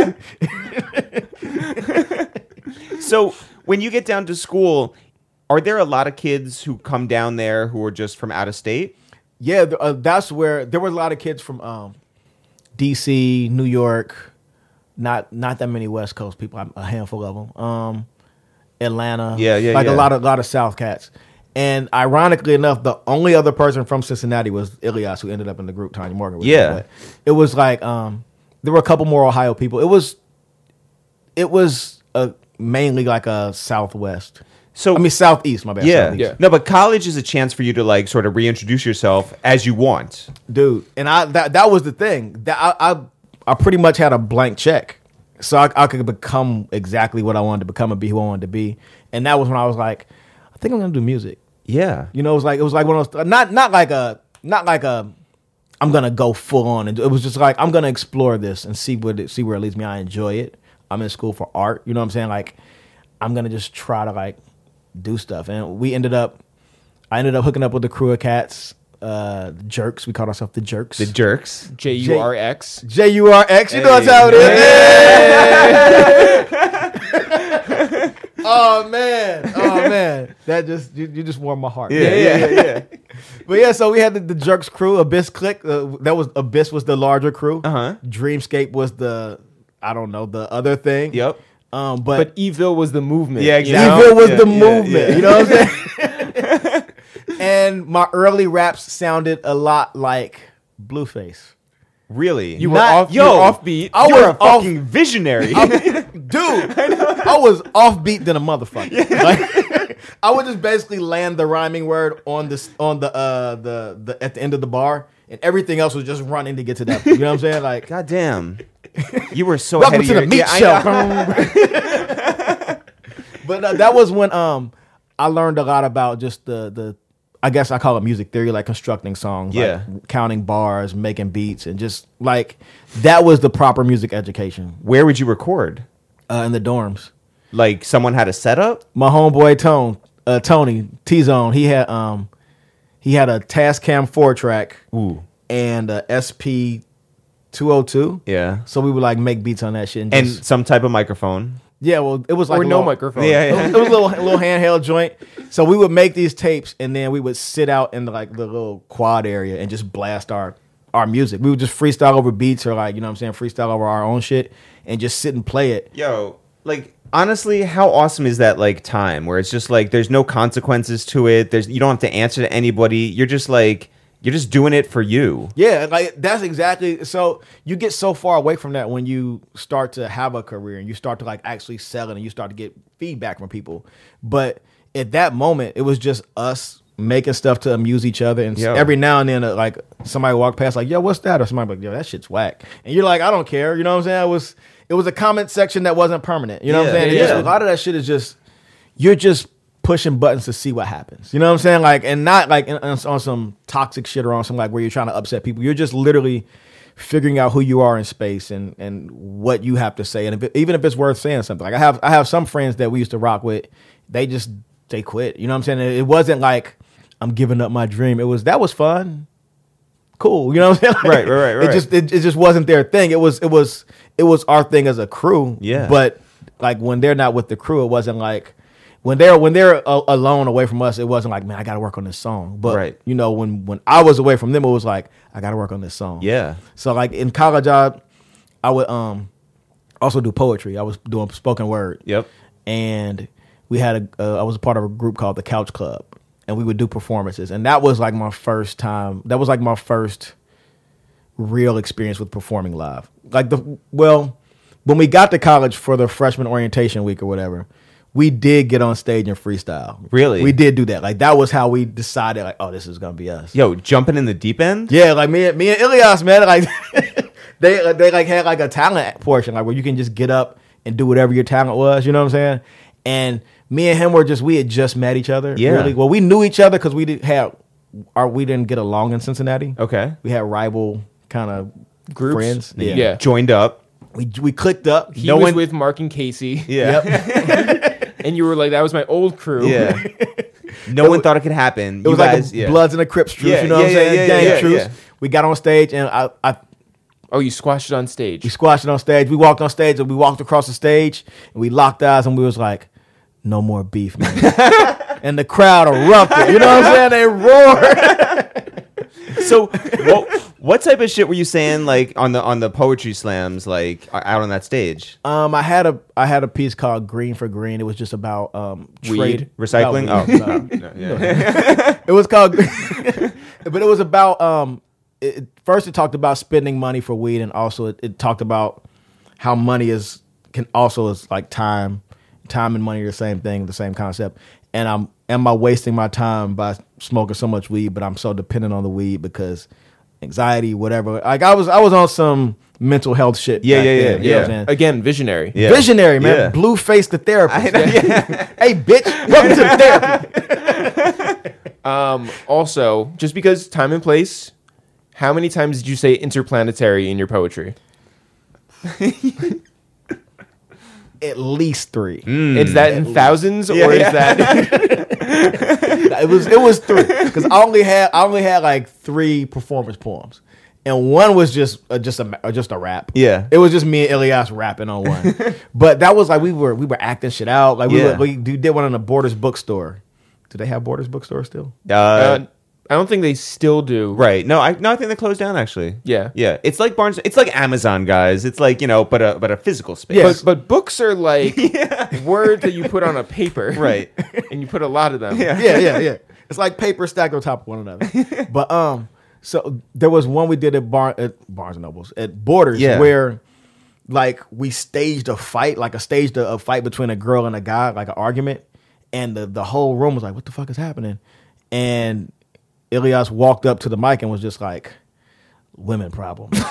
So when you get down to school, are there a lot of kids who come down there who are just from out of state? Yeah, that's where there were a lot of kids from DC, New York, not that many West Coast people, a handful of them. Atlanta, a lot of South cats. And ironically enough, the only other person from Cincinnati was Ilias, who ended up in the group Tanya Morgan with. Yeah. But it was like there were a couple more Ohio people. It was mainly like a Southwest. So I mean Southeast, my bad. Yeah. Southeast. No, but college is a chance for you to, like, sort of reintroduce yourself as you want. Dude. And that was the thing. That I pretty much had a blank check. So I could become exactly what I wanted to become and be who I wanted to be. And that was when I was like, I think I'm gonna do music. Yeah. You know, it was like one of those, not like a I'm gonna go full on, and it was just like I'm gonna explore this and see where it leads me. I enjoy it. I'm in school for art. You know what I'm saying? Like, I'm gonna just try to, like, do stuff. And I ended up hooking up with the crew of cats, the Jerks. We called ourselves the Jerks. The Jerks. JURX. JURX. You know that's how it is. Oh man. That just you just warmed my heart. Yeah. But yeah, so we had the Jerks crew, Abyss Click. Abyss was the larger crew. Dreamscape was the other thing. Yep. But Evil was the movement. Yeah, exactly. Evil was the movement. You know what I'm saying? And my early raps sounded a lot like Blueface. Really? You were offbeat. I You're was a fucking visionary. Dude, I was offbeat than a motherfucker. Like, I would just basically land the rhyming word on the at the end of the bar, and everything else was just running to get to that. You know what I'm saying? Like, God damn. You were so welcome ahead to of the your... meat show. But that was when I learned a lot about just the I guess I call it music theory, like constructing songs, like counting bars, making beats, and just like that was the proper music education. Where would you record? In the dorms. Like someone had a setup? My homeboy Tony T-Zone, he had a Tascam 4-track and a SP 202. Yeah. So we would like make beats on that shit and some type of microphone. Yeah, well, it was like no microphone. Yeah. It was a little handheld joint. So we would make these tapes, and then we would sit out in like the little quad area and just blast our music. We would just freestyle over beats or like, you know what I'm saying, freestyle over our own shit and just sit and play it. Yo, like honestly, how awesome is that like time where it's just like there's no consequences to it. You don't have to answer to anybody. You're just doing it for you. Yeah, like that's exactly. So you get so far away from that when you start to have a career and you start to like actually sell it and you start to get feedback from people. But at that moment, it was just us making stuff to amuse each other. And every now and then, like somebody walk past, like, "Yo, what's that?" Or somebody like, "Yo, that shit's whack." And you're like, "I don't care." You know what I'm saying? It was a comment section that wasn't permanent. You know what I'm saying? Yeah. A lot of that shit is just you're just pushing buttons to see what happens. You know what I'm saying? Like, and not like on some toxic shit or on some like where you're trying to upset people. You're just literally figuring out who you are in space and what you have to say. And even if it's worth saying something, like I have some friends that we used to rock with, they quit. You know what I'm saying? It wasn't like I'm giving up my dream. That was fun. Cool. You know what I'm saying? Like, right. It just wasn't their thing. It was our thing as a crew. Yeah. But like when they're not with the crew, it wasn't like when they're alone away from us, it wasn't like, man, I got to work on this song. But you know, when I was away from them, it was like, I got to work on this song. Yeah. So like in college, I would also do poetry. I was doing spoken word. Yep. And we had I was a part of a group called the Couch Club, and we would do performances. And that was like my first time. That was like my first real experience with performing live. Like when we got to college for the freshman orientation week or whatever, we did get on stage and freestyle. Really? We did do that. Like that was how we decided, like, oh, this is gonna be us. Yo, jumping in the deep end? Yeah, like me and Ilias, man, like they like had like a talent portion, like where you can just get up and do whatever your talent was, you know what I'm saying? And me and him we had just met each other. Yeah. Really. Well, we knew each other because we didn't get along in Cincinnati. Okay. We had rival kind of Groups? friends. Yeah. Joined up. We clicked up. He was with Mark and Casey. Yeah. Yep. And you were like, that was my old crew. Yeah. No one thought it could happen. It was like a Bloods and the Crips truce, Yeah, you know what I'm saying? Gang truce. yeah. We got on stage and Oh, you squashed it on stage. we squashed it on stage. We walked on stage and we walked across the stage and we locked eyes and we was like, no more beef, man. And the crowd erupted. You know what I'm saying? They roared. So what type of shit were you saying like on the poetry slams like out on that stage? I had a piece called Green for Green. It was just about trade Recycling? about weed. Oh. Yeah. It was called but it was about first it talked about spending money for weed, and also it talked about how money is like time and money are the same thing, the same concept. And am I wasting my time by smoking so much weed, but I'm so dependent on the weed because anxiety, whatever. Like I was on some mental health shit. Yeah. You know what I'm saying? Again, visionary. Yeah. Visionary, man. Yeah. Blueface the therapist. Hey, bitch, welcome to therapy. Also, just because time and place, how many times did you say interplanetary in your poetry? at least 3. Is that in thousands or is that? It was 3 because I only had like 3 performance poems, and one was just a rap. Yeah. It was just me and Elias rapping on one. But that was like we were acting shit out. Like we did one in a Borders bookstore. Do they have Borders bookstore still? I don't think they still do. Right. No, I think they closed down actually. Yeah. Yeah. It's like Barnes. It's like Amazon, guys. It's like, but a physical space. Yes. But books are like words that you put on a paper. Right. And you put a lot of them. Yeah. It's like paper stacked on top of one another. But so there was one we did at Barnes and Nobles at Borders where like we staged a fight, like a fight between a girl and a guy, like an argument, and the whole room was like, "What the fuck is happening?" And Elias walked up to the mic and was just like, "Women problem." And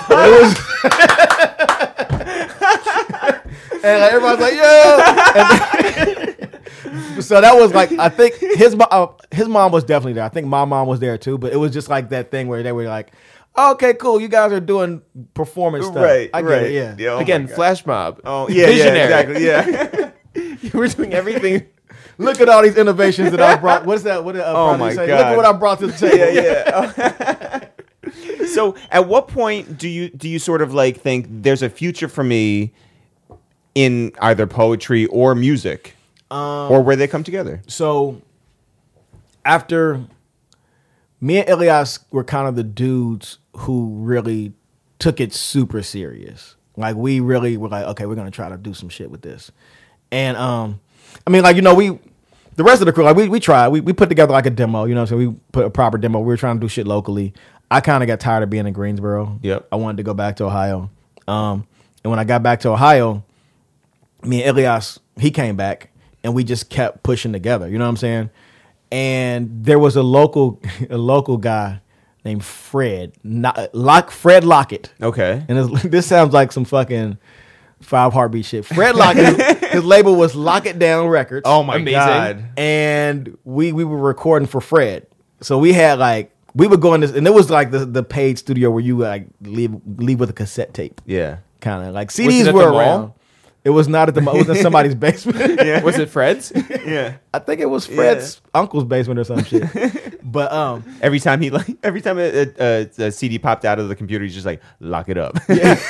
like, everybody's like, "Yeah." So that was like, I think his mom was definitely there. I think my mom was there too. But it was just like that thing where they were like, "Okay, cool, you guys are doing performance stuff." Right. I get it, yeah. Oh Again, flash mob. Oh yeah. Visionary. Yeah, exactly. Yeah. You were doing everything. Look at all these innovations that I brought. What's that? What did Oh my say? God. Look at what I brought to the table. Yeah. So, at what point do you sort of like think there's a future for me in either poetry or music, or where they come together? So after me and Elias were kind of the dudes who really took it super serious. Like we really were like, okay, we're gonna try to do some shit with this. And I mean, like, the rest of the crew, like we tried. We put together like a demo, so we put a proper demo. We were trying to do shit locally. I kind of got tired of being in Greensboro. Yep. I wanted to go back to Ohio. And when I got back to Ohio, me and Elias, he came back and we just kept pushing together. You know what I'm saying? And there was a local guy named Fred, Fred Lockett. Okay. And this sounds like some fucking 5 Heartbeat shit. Fred Lockett, his label was Lock It Down Records. Oh my Amazing. God. And we were recording for Fred. So we had like, we would go in this, and it was like the paid studio where you like leave with a cassette tape. Yeah. Kind of like Was it CDs at were the mall? around. It was not at the mall. It was in somebody's basement. Yeah. Was it Fred's? Yeah. I think it was Fred's uncle's basement or some shit. But Every time a CD popped out of the computer, he's just like, lock it up.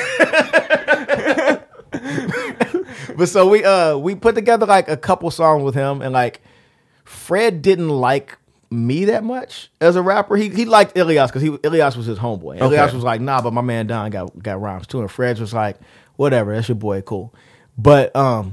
But so we put together like a couple songs with him, and like Fred didn't like me that much as a rapper. He liked Elias because Elias was his homeboy. Okay. Elias was like, nah, but my man Don got rhymes too. And Fred was like, whatever, that's your boy, cool. But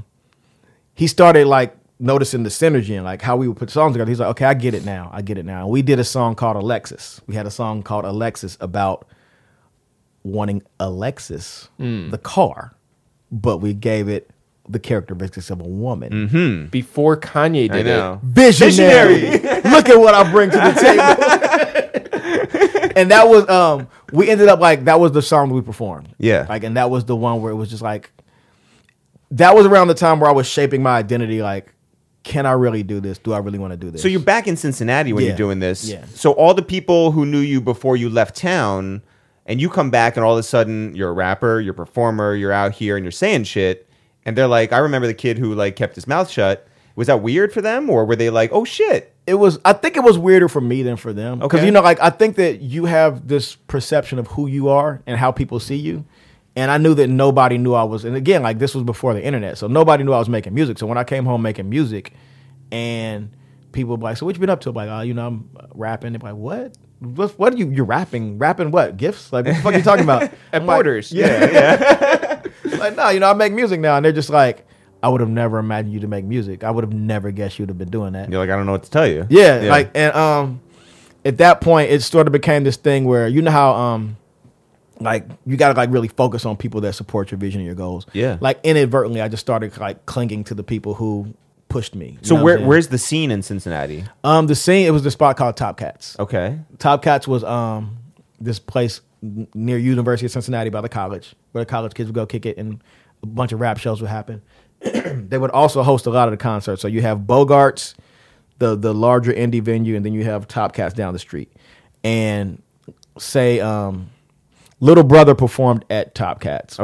he started like noticing the synergy and like how we would put songs together. He's like, okay, I get it now. And we did a song called Alexis. We had a song called Alexis about wanting Alexis, the car, but we gave it the characteristics of a woman. Before Kanye did I know. Visionary. Look at what I bring to the table. And that was we ended up like that was the song we performed. Yeah. Like, and that was the one where it was just like that was around the time where I was shaping my identity. Like, can I really do this? Do I really want to do this? So you're back in Cincinnati when Yeah. you're doing this. Yeah. So all the people who knew you before you left town, and you come back, and all of a sudden you're a rapper, you're a performer, you're out here, and you're saying shit, and they're like, I remember the kid who like kept his mouth shut. Was that weird for them, or were they like, oh shit? it was, I think it was weirder for me than for them. Because, Okay. you know, like, I think that you have this perception of who you are and how people see you. And I knew that nobody knew I was, and again, like, this was before the internet, so nobody knew I was making music. So when I came home making music, and people were like, so what you been up to? I'm like, oh, you know, I'm rapping. They're like, what? What are you're rapping? Rapping what? Gifts? Like, what the fuck are you talking about? At I'm like, Borders. yeah. Like, no, you know, I make music now. And they're just like, I would have never imagined you to make music. I would have never guessed you'd have been doing that. You're like, I don't know what to tell you. Yeah, like, and at that point, it sort of became this thing where, you know how like, you gotta like really focus on people that support your vision and your goals. Yeah. Like, inadvertently, I just started like clinging to the people who pushed me. You So know what I'm saying? where's the scene in Cincinnati? The scene? It was the spot called Top Cats. Okay. Top Cats was this place near University of Cincinnati by the college, where the college kids would go kick it, and a bunch of rap shows would happen. They would also host a lot of the concerts. So you have Bogarts, the larger indie venue, and then you have Top Cats down the street. And say Little Brother performed at Top Cats. Okay.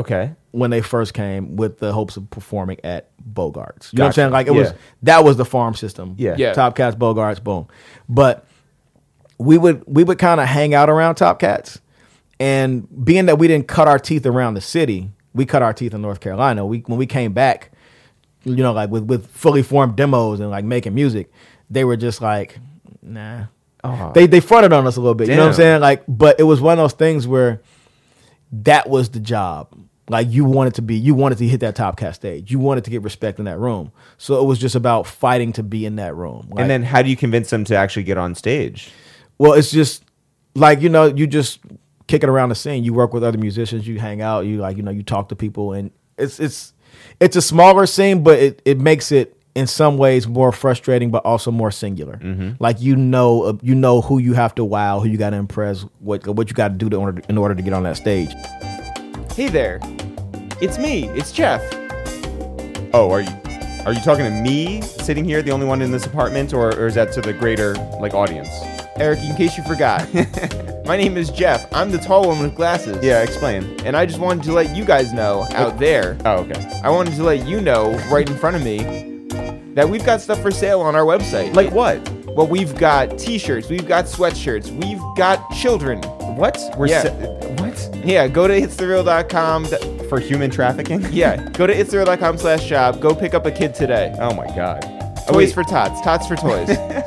when they first came with the hopes of performing at Bogarts. You know what I'm Gotcha. saying? Like Yeah. that was the farm system. Yeah. Yeah. Top Cats, Bogarts, boom. But we would kind of hang out around Top Cats, and being that we didn't cut our teeth around the city, we cut our teeth in North Carolina. When we came back, you know, like with fully formed demos and like making music, they were just like, nah. Oh. They fronted on us a little bit. You know what I'm Damn. saying? Like, but it was one of those things where that was the job. Like you wanted to hit that Top Cat stage. You wanted to get respect in that room. So it was just about fighting to be in that room. Like, And then how do you convince them to actually get on stage? well, it's just like, you know, you just kick it around the scene. You work with other musicians. You hang out. You like, you know, you talk to people, and it's a smaller scene, but it makes it in some ways more frustrating, but also more singular. Mm-hmm. Like you know who you have to wow, who you got to impress, what you got to do in order to get on that stage. Hey there, it's me. It's Jeff. Oh, are you talking to me sitting here, the only one in this apartment, or is that to the greater like audience? Eric, in case you forgot, my name is Jeff. I'm the tall one with glasses. Yeah, explain. And I just wanted to let you guys know out there. Oh, okay. I wanted to let you know right in front of me that we've got stuff for sale on our website. Like what? Well, we've got t-shirts, we've got sweatshirts, we've got children. What? Yeah. What? Yeah, go to itsthereal.com. For human trafficking? Yeah, go to itsthereal.com/shop. Go pick up a kid today. Oh my god. Toys for tots. Tots for toys.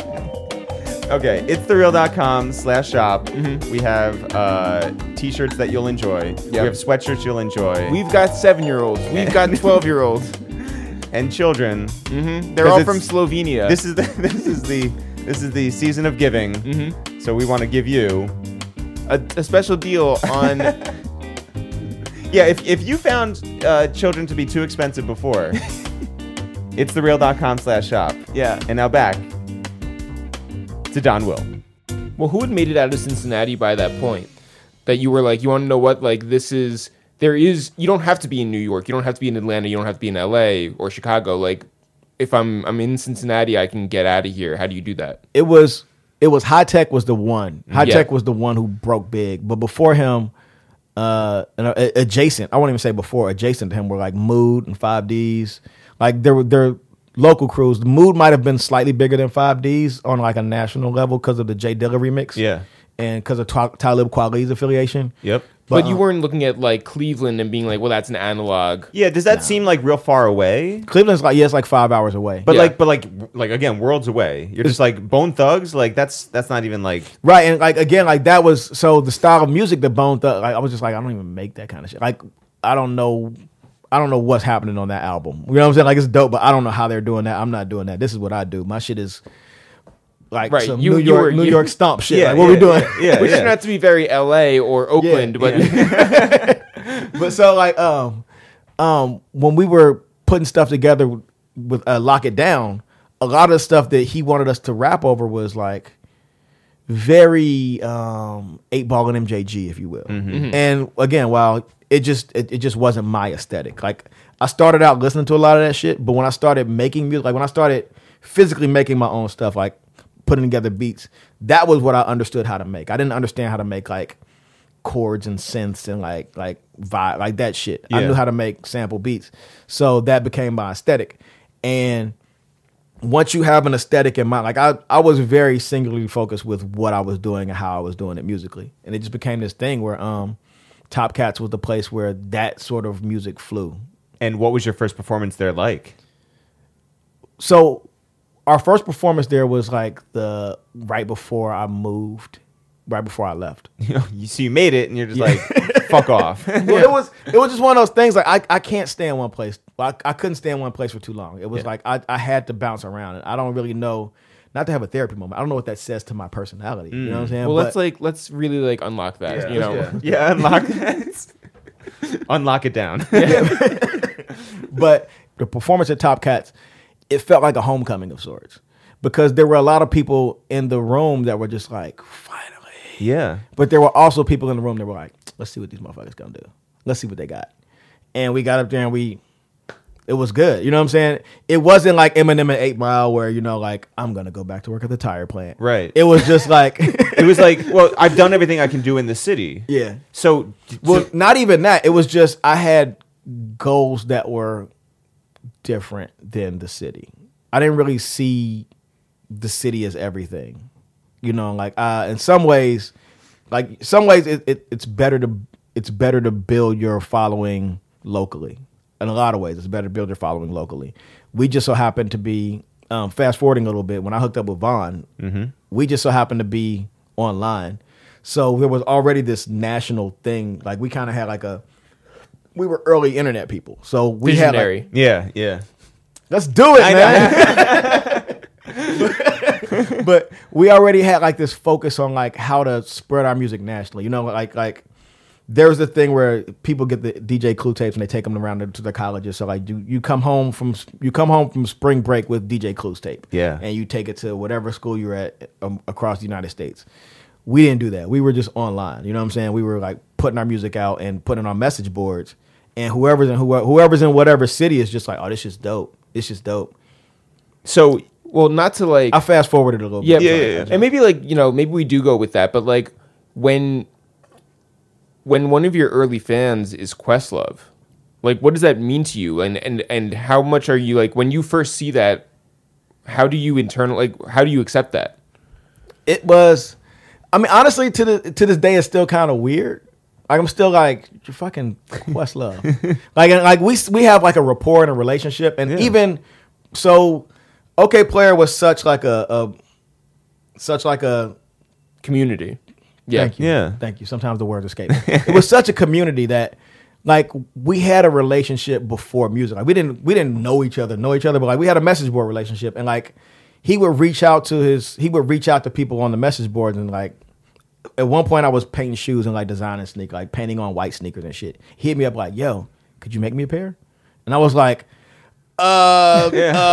Okay, itsthereal.com/shop. Mhm. We have t-shirts that you'll enjoy. We have sweatshirts you'll enjoy. We've got 7-year-olds. We've got 12-year-olds. and children. Mm-hmm. They're 'Cause all it's- from Slovenia. This is the season of giving. Mm-hmm. So we want to give you. a special deal on. Yeah, if you found children to be too expensive before, itsthereal.com/shop. Yeah. And now back to Don Will. Well, who had made it out of Cincinnati by that point? That you were like, you want to know what? Like, you don't have to be in New York. You don't have to be in Atlanta. You don't have to be in LA or Chicago. Like, if I'm in Cincinnati, I can get out of here. How do you do that? It was High Tech was the one. High Yeah. Tech was the one who broke big. But before him, adjacent, I won't even say before, adjacent to him were like Mood and 5Ds. Like they're local crews. The Mood might have been slightly bigger than 5Ds on like a national level because of the Jay Dilla remix. Yeah. And because of Talib Kweli's affiliation. Yep. But you weren't looking at like Cleveland and being like, well, that's an analog. Yeah, does that seem like real far away? Cleveland's like, it's like 5 hours away. But Yeah. like again, worlds away. You're just like Bone Thugs. Like that's not even like. Right, and like again, like that was so the style of music that Bone Thug. Like I was just like, I don't even make that kind of shit. Like I don't know what's happening on that album. You know what I'm saying? Like it's dope, but I don't know how they're doing that. I'm not doing that. This is what I do. My shit is like Right, some you New were- York stomp shit. Yeah, like what we doing? Yeah, Which yeah. doesn't have to be very LA or Oakland, but But so like when we were putting stuff together with Lock It Down, a lot of the stuff that he wanted us to rap over was like very 8-Ball and MJG, if you will. And again, while it just wasn't my aesthetic. Like I started out listening to a lot of that shit, but when I started making music, like when I started physically making my own stuff, like putting together beats, that was what I understood how to make. I didn't understand how to make like chords and synths and like vibe, like that shit. I Yeah. knew how to make sample beats. So that became my aesthetic. And once you have an aesthetic in mind, like I was very singularly focused with what I was doing and how I was doing it musically. And it just became this thing where Top Cats was the place where that sort of music flew. And what was your first performance there like? So our first performance there was like the right before I moved, right before I left. You know, you made it, and you're just like, fuck off. Well, it was just one of those things. Like I can't stay in one place. I couldn't stay in one place for too long. It was like I had to bounce around, and I don't really know. Not to have a therapy moment. I don't know what that says to my personality. You know what I'm saying? well, But let's really like unlock that. You know, Yeah, unlock that. Unlock it down. but the performance at Top Cats, it felt like a homecoming of sorts because there were a lot of people in the room that were just like, finally. Yeah. But there were also people in the room that were like, let's see what these motherfuckers gonna do. Let's see what they got. And we got up there and it was good. You know what I'm saying? It wasn't like Eminem and 8 Mile where, you know, like, I'm going to go back to work at the tire plant. Right. It was just like... It was like, well, I've done everything I can do in the city. Yeah. So Well, not even that. It was just I had goals that were different than the city. I didn't really see the city as everything. You know, like in some ways it's better to build your following locally. In a lot of ways, it's better to build your following locally. We just so happened to be fast forwarding a little bit. When I hooked up with Vaughn, we just so happened to be online. So there was already this national thing. Like we kind of had we were early internet people. So we Visionary. had Yeah. let's do it, man. But we already had like this focus on like how to spread our music nationally. You know, like there's the thing where people get the DJ Clue tapes and they take them around to their colleges. So like you come home from spring break with DJ Clue's tape. Yeah. And you take it to whatever school you're at across the United States. We didn't do that. We were just online. You know what I'm saying? We were like putting our music out and putting it on message boards. And whoever's in whatever city is just like, oh, this is dope. This is dope. So, well, not to like... I fast forwarded a little bit. Yeah. And maybe like, maybe we do go with that. But like when one of your early fans is Questlove, like what does that mean to you? And how much are you like, when you first see that, how do you how do you accept that? It was... I mean, honestly, to this day, it's still kind of weird. Like I'm still like, you're fucking Questlove. like we have like a rapport and a relationship, and even so, OK Player was such like a community. Yeah, Thank you. Sometimes the words escape me. It was such a community that like we had a relationship before music. Like we didn't know each other, but like we had a message board relationship, and like he would reach out to people on the message boards, and like at one point I was painting shoes and like designing sneakers, like painting on white sneakers and shit. He hit me up like, yo, could you make me a pair? And I was like, no,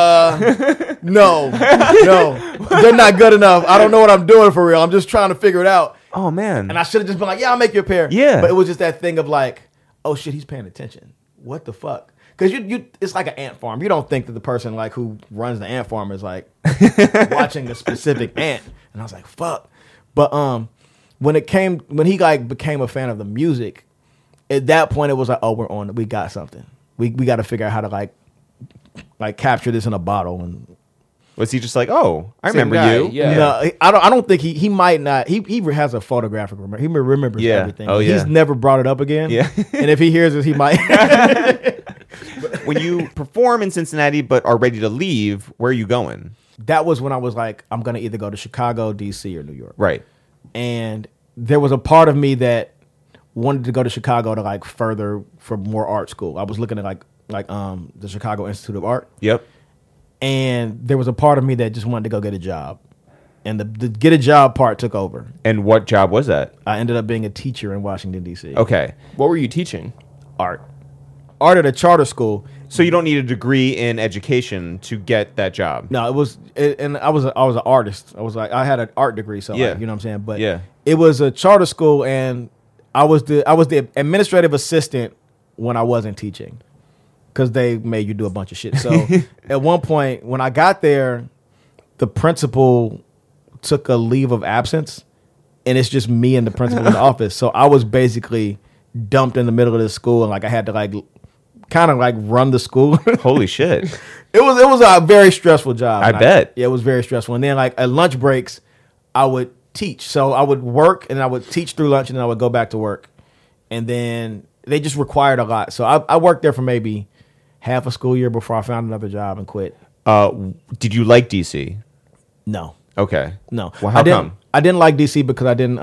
they're not good enough. I don't know what I'm doing for real. I'm just trying to figure it out. Oh man. And I should have just been like, yeah, I'll make you a pair. Yeah. But it was just that thing of like, oh shit, he's paying attention. What the fuck? Because it's like an ant farm. You don't think that the person like who runs the ant farm is like watching a specific ant. And I was like, fuck. But when he like became a fan of the music, at that point it was like, oh, we got something. We got to figure out how to like capture this in a bottle. And was he just like, oh, I Same remember guy, you? yeah. no, I don't think he might not. He has a photographic memory. He remembers everything. Oh, yeah. He's never brought it up again. Yeah. And if he hears this, he might. When you perform in Cincinnati but are ready to leave, where are you going? That was when I was like, I'm going to either go to Chicago, D.C., or New York. Right. And there was a part of me that wanted to go to Chicago to like further for more art school. I was looking at like the Chicago Institute of Art. Yep. And there was a part of me that just wanted to go get a job. And the get a job part took over. And what job was that? I ended up being a teacher in Washington, D.C. Okay. What were you teaching? Art at a charter school. So you don't need a degree in education to get that job. No, I was an artist. I had an art degree, so Yeah. like, you know what I'm saying? But Yeah. it was a charter school, and I was the administrative assistant when I wasn't teaching, because they made you do a bunch of shit. So at one point when I got there, the principal took a leave of absence, and it's just me and the principal in the office. So I was basically dumped in the middle of the school, and like I had to like kind of like run the school. Holy shit. It was a very stressful job. I bet. Yeah, it was very stressful. And then like at lunch breaks, I would teach. So I would work and I would teach through lunch, and then I would go back to work. And then they just required a lot. So I worked there for maybe half a school year before I found another job and quit. Did you like DC? No. Okay. No. Well, how come? I didn't like DC because I didn't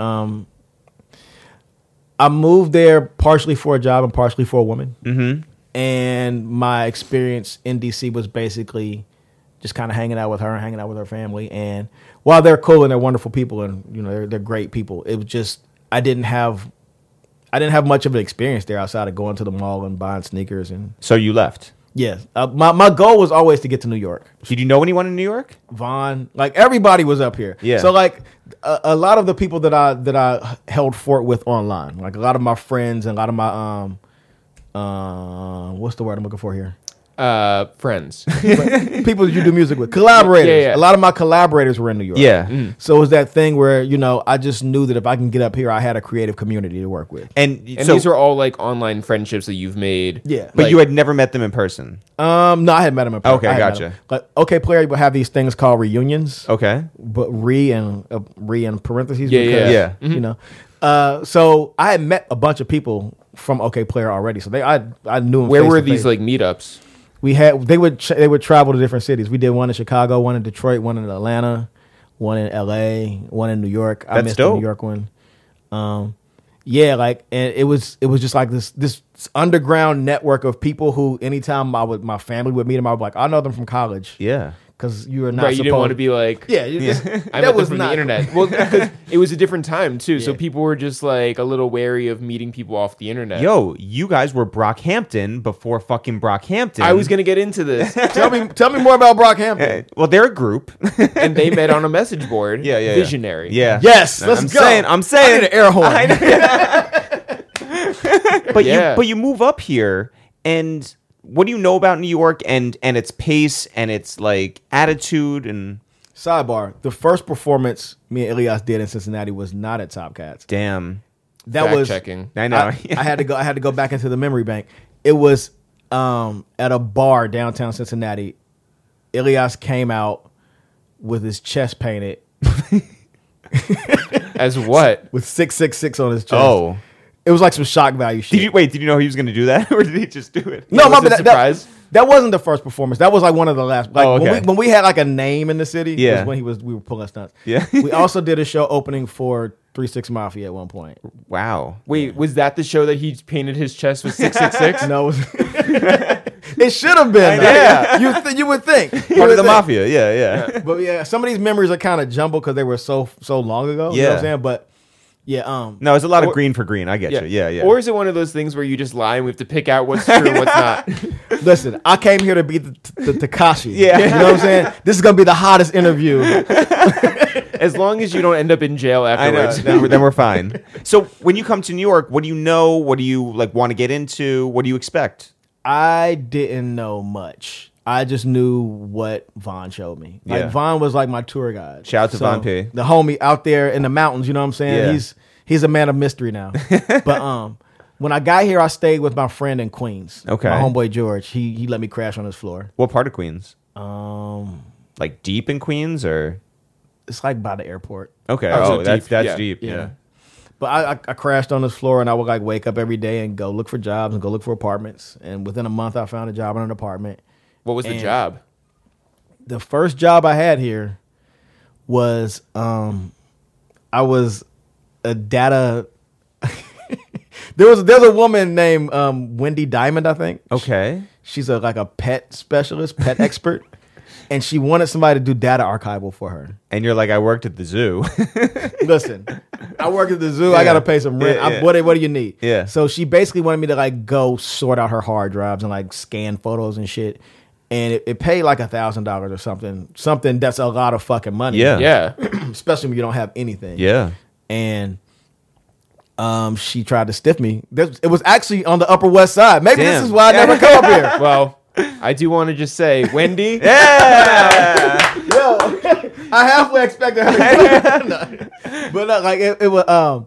I moved there partially for a job and partially for a woman. Mm-hmm. And my experience in DC was basically just kind of hanging out with her and hanging out with her family. And while they're cool and they're wonderful people and you know they're great people, it was just I didn't have much of an experience there outside of going to the mall and buying sneakers. And So you left. yeah, my goal was always to get to New York. Did you know anyone in New York? Vaughn, like everybody was up here. Yeah. So like a lot of the people that I held fort with online, like a lot of my friends and a lot of my what's the word I'm looking for here? Friends. People that you do music with, collaborators. Yeah. A lot of my collaborators were in New York. Yeah. So it was that thing where, you know, I just knew that if I can get up here, I had a creative community to work with. And And so, these are all like online friendships that you've made. Yeah. but Like- you had never met them in person. No, I had met him in person. Okay, I had met gotcha. him. Like, OK Player would have these things called reunions. Okay. But re in parentheses. Yeah, yeah. because, Yeah. You know. So I had met a bunch of people from OK Player already. So I knew them. Where face were to these face. like meetups? They would travel to different cities. We did one in Chicago, one in Detroit, one in Atlanta, one in LA, one in New York. I That's missed dope. the New York one. Yeah, like, and it was just like this underground network of people who anytime my family would meet them, I would be like, I know them from college. Yeah. Because you were not Right, you supposed didn't want to be like, Yeah, I that met was them from not the internet. Well, because it was a different time too, so Yeah. people were just like a little wary of meeting people off the internet. Yo, you guys were Brockhampton before fucking Brockhampton. I was gonna get into this, Tell me more about Brockhampton. Well, they're a group. and they met on a message board. Yeah. Visionary. Yeah. Yes, let's I'm go. I'm saying. I need an air horn. But Yeah. you move up here, and what do you know about New York and its pace and its like attitude and Sidebar: the first performance me and Elias did in Cincinnati was not at Top Cats. damn. That Fact was checking. I know. I had to go back into the memory bank. It was at a bar downtown Cincinnati. Elias came out with his chest painted As what? with 666 on his chest. Oh, It was like some shock value shit. did you know he was going to do that, or did he just do it? No, Was my it a bad. surprise? That wasn't the first performance. That was like one of the last. Like Oh, okay. when we had like a name in the city. Yeah. was when we were pulling stunts. Yeah. We also did a show opening for 3 6 Mafia at one point. Wow. Wait, was that the show that he painted his chest with 666? No, it, it should have been. Yeah. You would think Part of the mafia. Yeah. But yeah, some of these memories are kind of jumbled because they were so long ago. You know what Yeah. I'm saying? But yeah, No, it's a lot of Or- green for green. I get you. Yeah. Or is it one of those things where you just lie and we have to pick out what's true and what's not? listen, I came here to be the Tekashi. Yeah. You know what I'm saying? This is gonna be the hottest interview. As long as you don't end up in jail I know. afterwards. Then we're fine. So when you come to New York, what do you know? What do you like want to get into? What do you expect? I didn't know much. I just knew what Vaughn showed me. Like Yeah. Vaughn was like my tour guide. Shout out to Von P. The homie out there in the mountains, you know what I'm saying? Yeah. He's a man of mystery now. But when I got here, I stayed with my friend in Queens. Okay. My homeboy George. He let me crash on his floor. What part of Queens? Um Like deep in Queens, or it's like by the airport. okay? Oh, so that's deep. that's Yeah. deep. Yeah. Yeah. But I crashed on his floor and I would like wake up every day and go look for jobs and go look for apartments. And within a month I found a job in an apartment. What was the And- job? The first job I had here was I was a data there's a woman named Wendy Diamond, I think. Okay. She's like a pet specialist, pet expert. And she wanted somebody to do data archival for her. And you're like, I worked at the zoo. Listen, I work at the zoo. I Yeah. got to pay some rent. Yeah, yeah. What do you need? Yeah. So she basically wanted me to like go sort out her hard drives and like scan photos and shit. And it paid like $1,000 or something that's a lot of fucking money. Yeah. Yeah. Especially when you don't have anything. Yeah. And she tried to stiff me. It was actually on the Upper West Side. Maybe Damn. this is why I never come up here. Well, I do want to just say, Wendy. Yeah. Yo, I halfway expected her to no. But like it was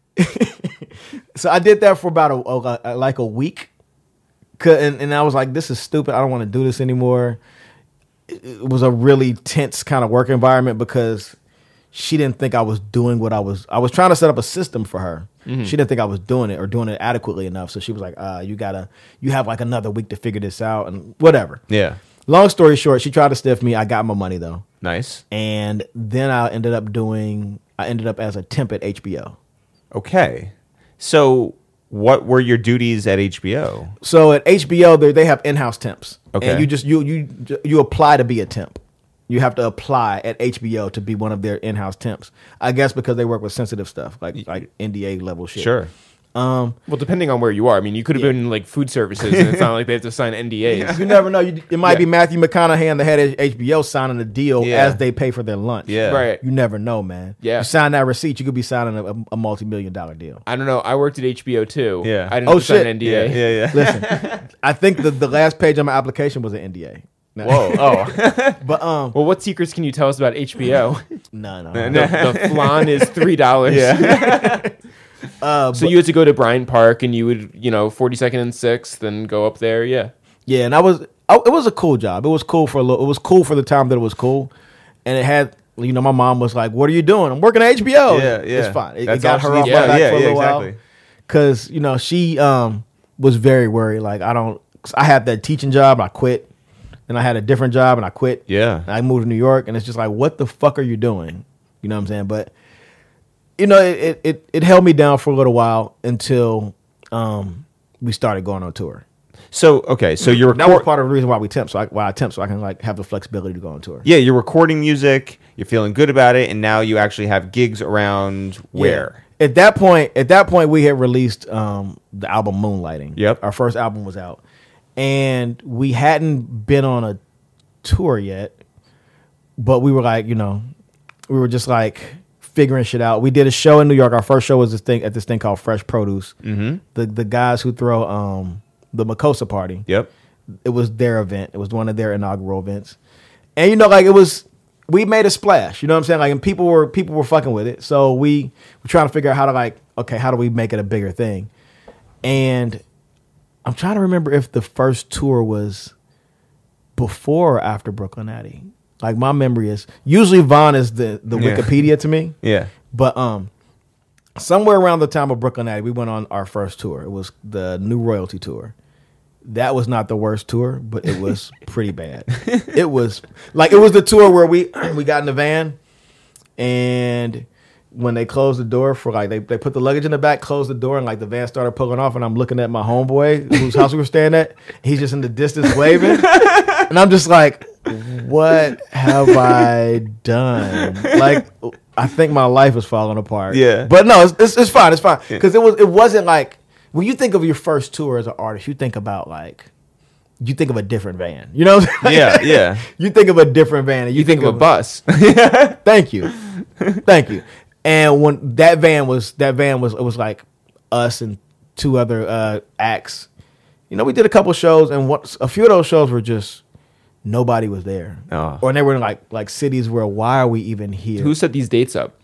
so I did that for about a week. And I was like, this is stupid. I don't want to do this anymore. It was a really tense kind of work environment because she didn't think I was doing what I was trying to set up a system for her. Mm-hmm. She didn't think I was doing it or doing it adequately enough. So she was like, you have like another week to figure this out and whatever. Yeah. Long story short, she tried to stiff me. I got my money though. Nice. And then I ended up as a temp at HBO. Okay. So what were your duties at HBO? So at HBO, they have in-house temps. Okay. And you just you apply to be a temp. You have to apply at HBO to be one of their in-house temps. I guess because they work with sensitive stuff like NDA level shit. Sure. Well, depending on where you are. I mean, you could have been like food services, and it's not like they have to sign NDAs. You never know. It might be Matthew McConaughey and the head of HBO signing a deal as they pay for their lunch. Yeah. Right. You never know, man. Yeah. You sign that receipt, you could be signing a multi-million-dollar deal. I don't know. I worked at HBO too. Yeah. I didn't Oh, have to sign shit. an NDA. Yeah. Listen, I think the last page on my application was an NDA. No. Whoa. Oh. But Well, what secrets can you tell us about HBO? no. The flan is $3. Yeah. So you had to go to Bryant Park, and you would, 42nd and 6th, and go up there. Yeah. Yeah, and it was a cool job. It was cool for it was cool for the time that it was cool, and it had. My mom was like, "What are you doing?" I'm working at HBO. Yeah. It's fine. It That's got her all off she my needs. back Yeah, for a little exactly. while. Because she was very worried. Like I had that teaching job, and I quit. Then I had a different job, and I quit. Yeah. And I moved to New York, and it's just like, what the fuck are you doing? You know what I'm saying? But it held me down for a little while until we started going on tour. So okay, so you're That was part of the reason why we temp. So I temp, so I can like have the flexibility to go on tour. yeah, you're recording music, you're feeling good about it, and now you actually have gigs around where? Yeah. At that point, we had released the album Moonlighting. Yep. Our first album was out, and we hadn't been on a tour yet, but we were like, we were just like figuring shit out. We did a show in New York. Our first show was this thing called Fresh Produce. Mm-hmm. The guys who throw the Makosa party. Yep. It was their event. It was one of their inaugural events, and we made a splash. You know what I'm saying? Like, and people were fucking with it. So we were trying to figure out how to how do we make it a bigger thing? And I'm trying to remember if the first tour was before or after Brooklyn Addy. Like, my memory is usually Vaughn is the Wikipedia to me. Yeah. But somewhere around the time of Brooklyn Addy, we went on our first tour. It was the New Royalty tour. That was not the worst tour, but it was pretty bad. It was the tour where we got in the van, and when they closed the door for they put the luggage in the back, closed the door, and like the van started pulling off, and I'm looking at my homeboy whose house we were staying at. He's just in the distance waving, and I'm just like, what have I done? Like, I think my life is falling apart. Yeah. But no, it's fine. It's fine. Because it wasn't like, when you think of your first tour as an artist, you think about you think of a different van. You know what I'm saying? Yeah, yeah. You think of a different van. And You think of a bus. Thank you. Thank you. And when that van was it was like us and two other acts. We did a couple shows, and a few of those shows were just nobody was there. Oh. Or they were in like cities where, why are we even here? Who set these dates up?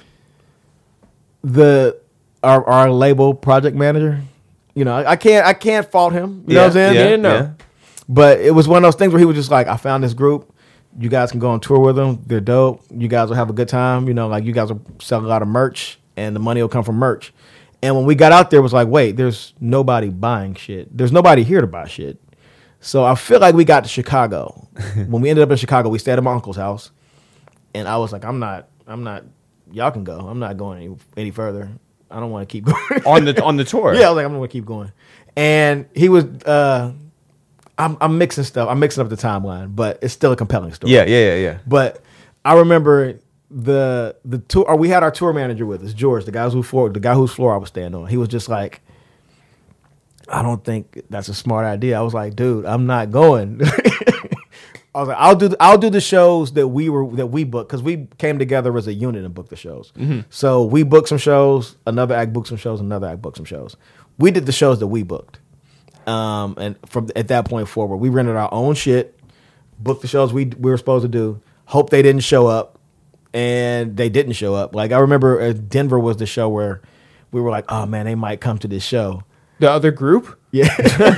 Our label project manager. I can't fault him. You know what I'm saying? Yeah, didn't know. But it was one of those things where he was just like, I found this group. You guys can go on tour with them. They're dope. You guys will have a good time. You guys will sell a lot of merch, and the money will come from merch. And when we got out there, it was like, wait, there's nobody buying shit. There's nobody here to buy shit. So I feel like we got to Chicago. When we ended up in Chicago, we stayed at my uncle's house. And I was like, I'm not, y'all can go. I'm not going any further. I don't want to keep going. on the tour. Yeah, I was like, I'm going to keep going. And he was, I'm mixing stuff. I'm mixing up the timeline, but it's still a compelling story. Yeah. But I remember the tour, or we had our tour manager with us, George, the guy whose floor I was staying on. He was just like, I don't think that's a smart idea. I was like, dude, I'm not going. I was like, I'll do the shows that we booked, because we came together as a unit and booked the shows. Mm-hmm. So we booked some shows, another act booked some shows, another act booked some shows. We did the shows that we booked. And from at that point forward, we rented our own shit, booked the shows we were supposed to do, hope they didn't show up, and they didn't show up. Like, I remember Denver was the show where we were like, oh man, they might come to this show. The other group? Yeah.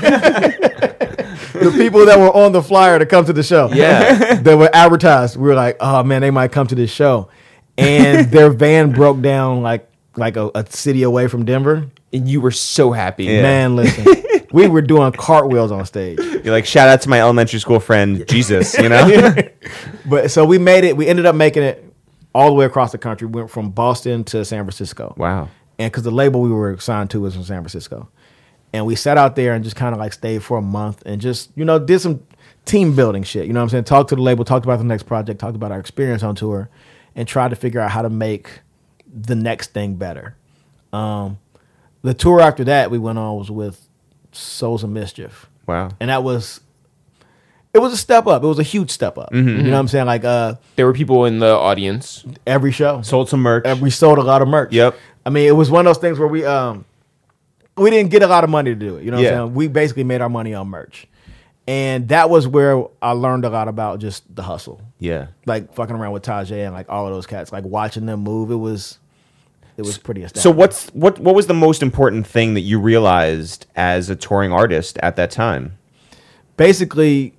The people that were on the flyer to come to the show. Yeah. That were advertised. We were like, oh man, they might come to this show. And their van broke down like a city away from Denver. And you were so happy. Yeah. Man, listen. We were doing cartwheels on stage. You're like, shout out to my elementary school friend, Jesus, But so we ended up making it all the way across the country. We went from Boston to San Francisco. Wow. And because the label we were signed to was from San Francisco. And we sat out there and just kind of like stayed for a month and just, did some team building shit. You know what I'm saying? Talked to the label, talked about the next project, talked about our experience on tour, and tried to figure out how to make the next thing better. The tour after that we went on was with Souls of Mischief. Wow. And it was a step up. It was a huge step up. You know what I'm saying? Like There were people in the audience. every show. Sold some merch. We sold a lot of merch. Yep. I mean, it was one of those things where we didn't get a lot of money to do it. You know what I'm saying? We basically made our money on merch. And that was where I learned a lot about just the hustle. Yeah. Like fucking around with Tajay and like all of those cats, like watching them move, it was pretty astounding. So what was the most important thing that you realized as a touring artist at that time? Basically,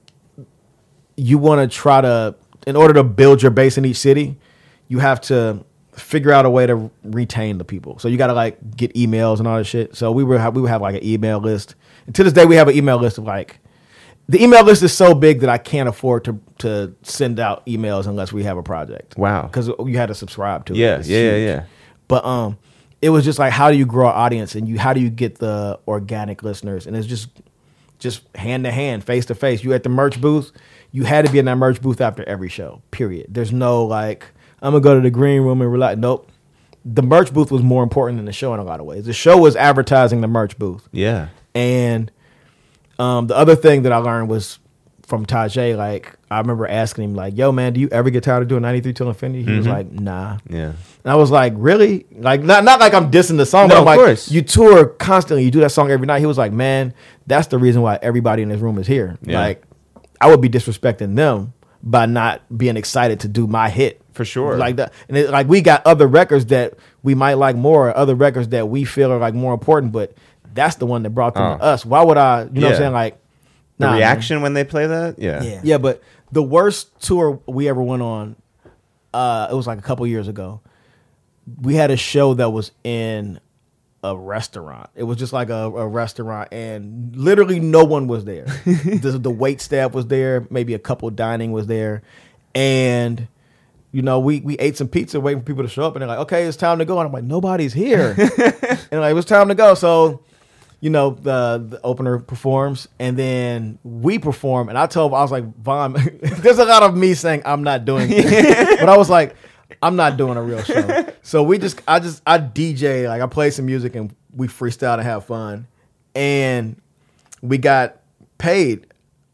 you want to try to, in order to build your base in each city, you have to figure out a way to retain the people. So you got to like get emails and all that shit. So we would have like an email list. And to this day, we have an email list of like, the email list is so big that I can't afford to send out emails unless we have a project. Wow. Because you had to subscribe to it. Yeah, It's yeah, huge. yeah. But it was just like, how do you grow an audience and how do you get the organic listeners? And it's just hand to hand, face to face. You at the merch booth, you had to be in that merch booth after every show, period. There's no like, I'm going to go to the green room and relax. Nope. The merch booth was more important than the show in a lot of ways. The show was advertising the merch booth. Yeah. And the other thing that I learned was from Tajay, like, I remember asking him, like, yo, man, do you ever get tired of doing 93 Till Infinity? He was like, nah. Yeah. And I was like, really? Like, not like I'm dissing the song, No, but I'm of like, course. you tour constantly. You do that song every night. He was like, man, that's the reason why everybody in this room is here. Yeah. Like, I would be disrespecting them by not being excited to do my hit. For sure. Like that. And like, we got other records that we might like more, other records that we feel are like more important, but that's the one that brought them to us. Why would I, you know what I'm saying? Like, The nah, reaction when they play that? Yeah. man. Yeah, but the worst tour we ever went on, it was like a couple years ago. We had a show that was in a restaurant. It was just like a restaurant, and literally no one was there. The wait staff was there, maybe a couple dining was there, and you know, we ate some pizza waiting for people to show up, and they're like, okay, it's time to go. And I'm like, nobody's here. And like, it was time to go. So, you know, the opener performs, and then we perform. And I was like, Vaughn, there's a lot of me saying I'm not doing it. But I was like, I'm not doing a real show. So I DJ, like I play some music and we freestyle to have fun. And we got paid.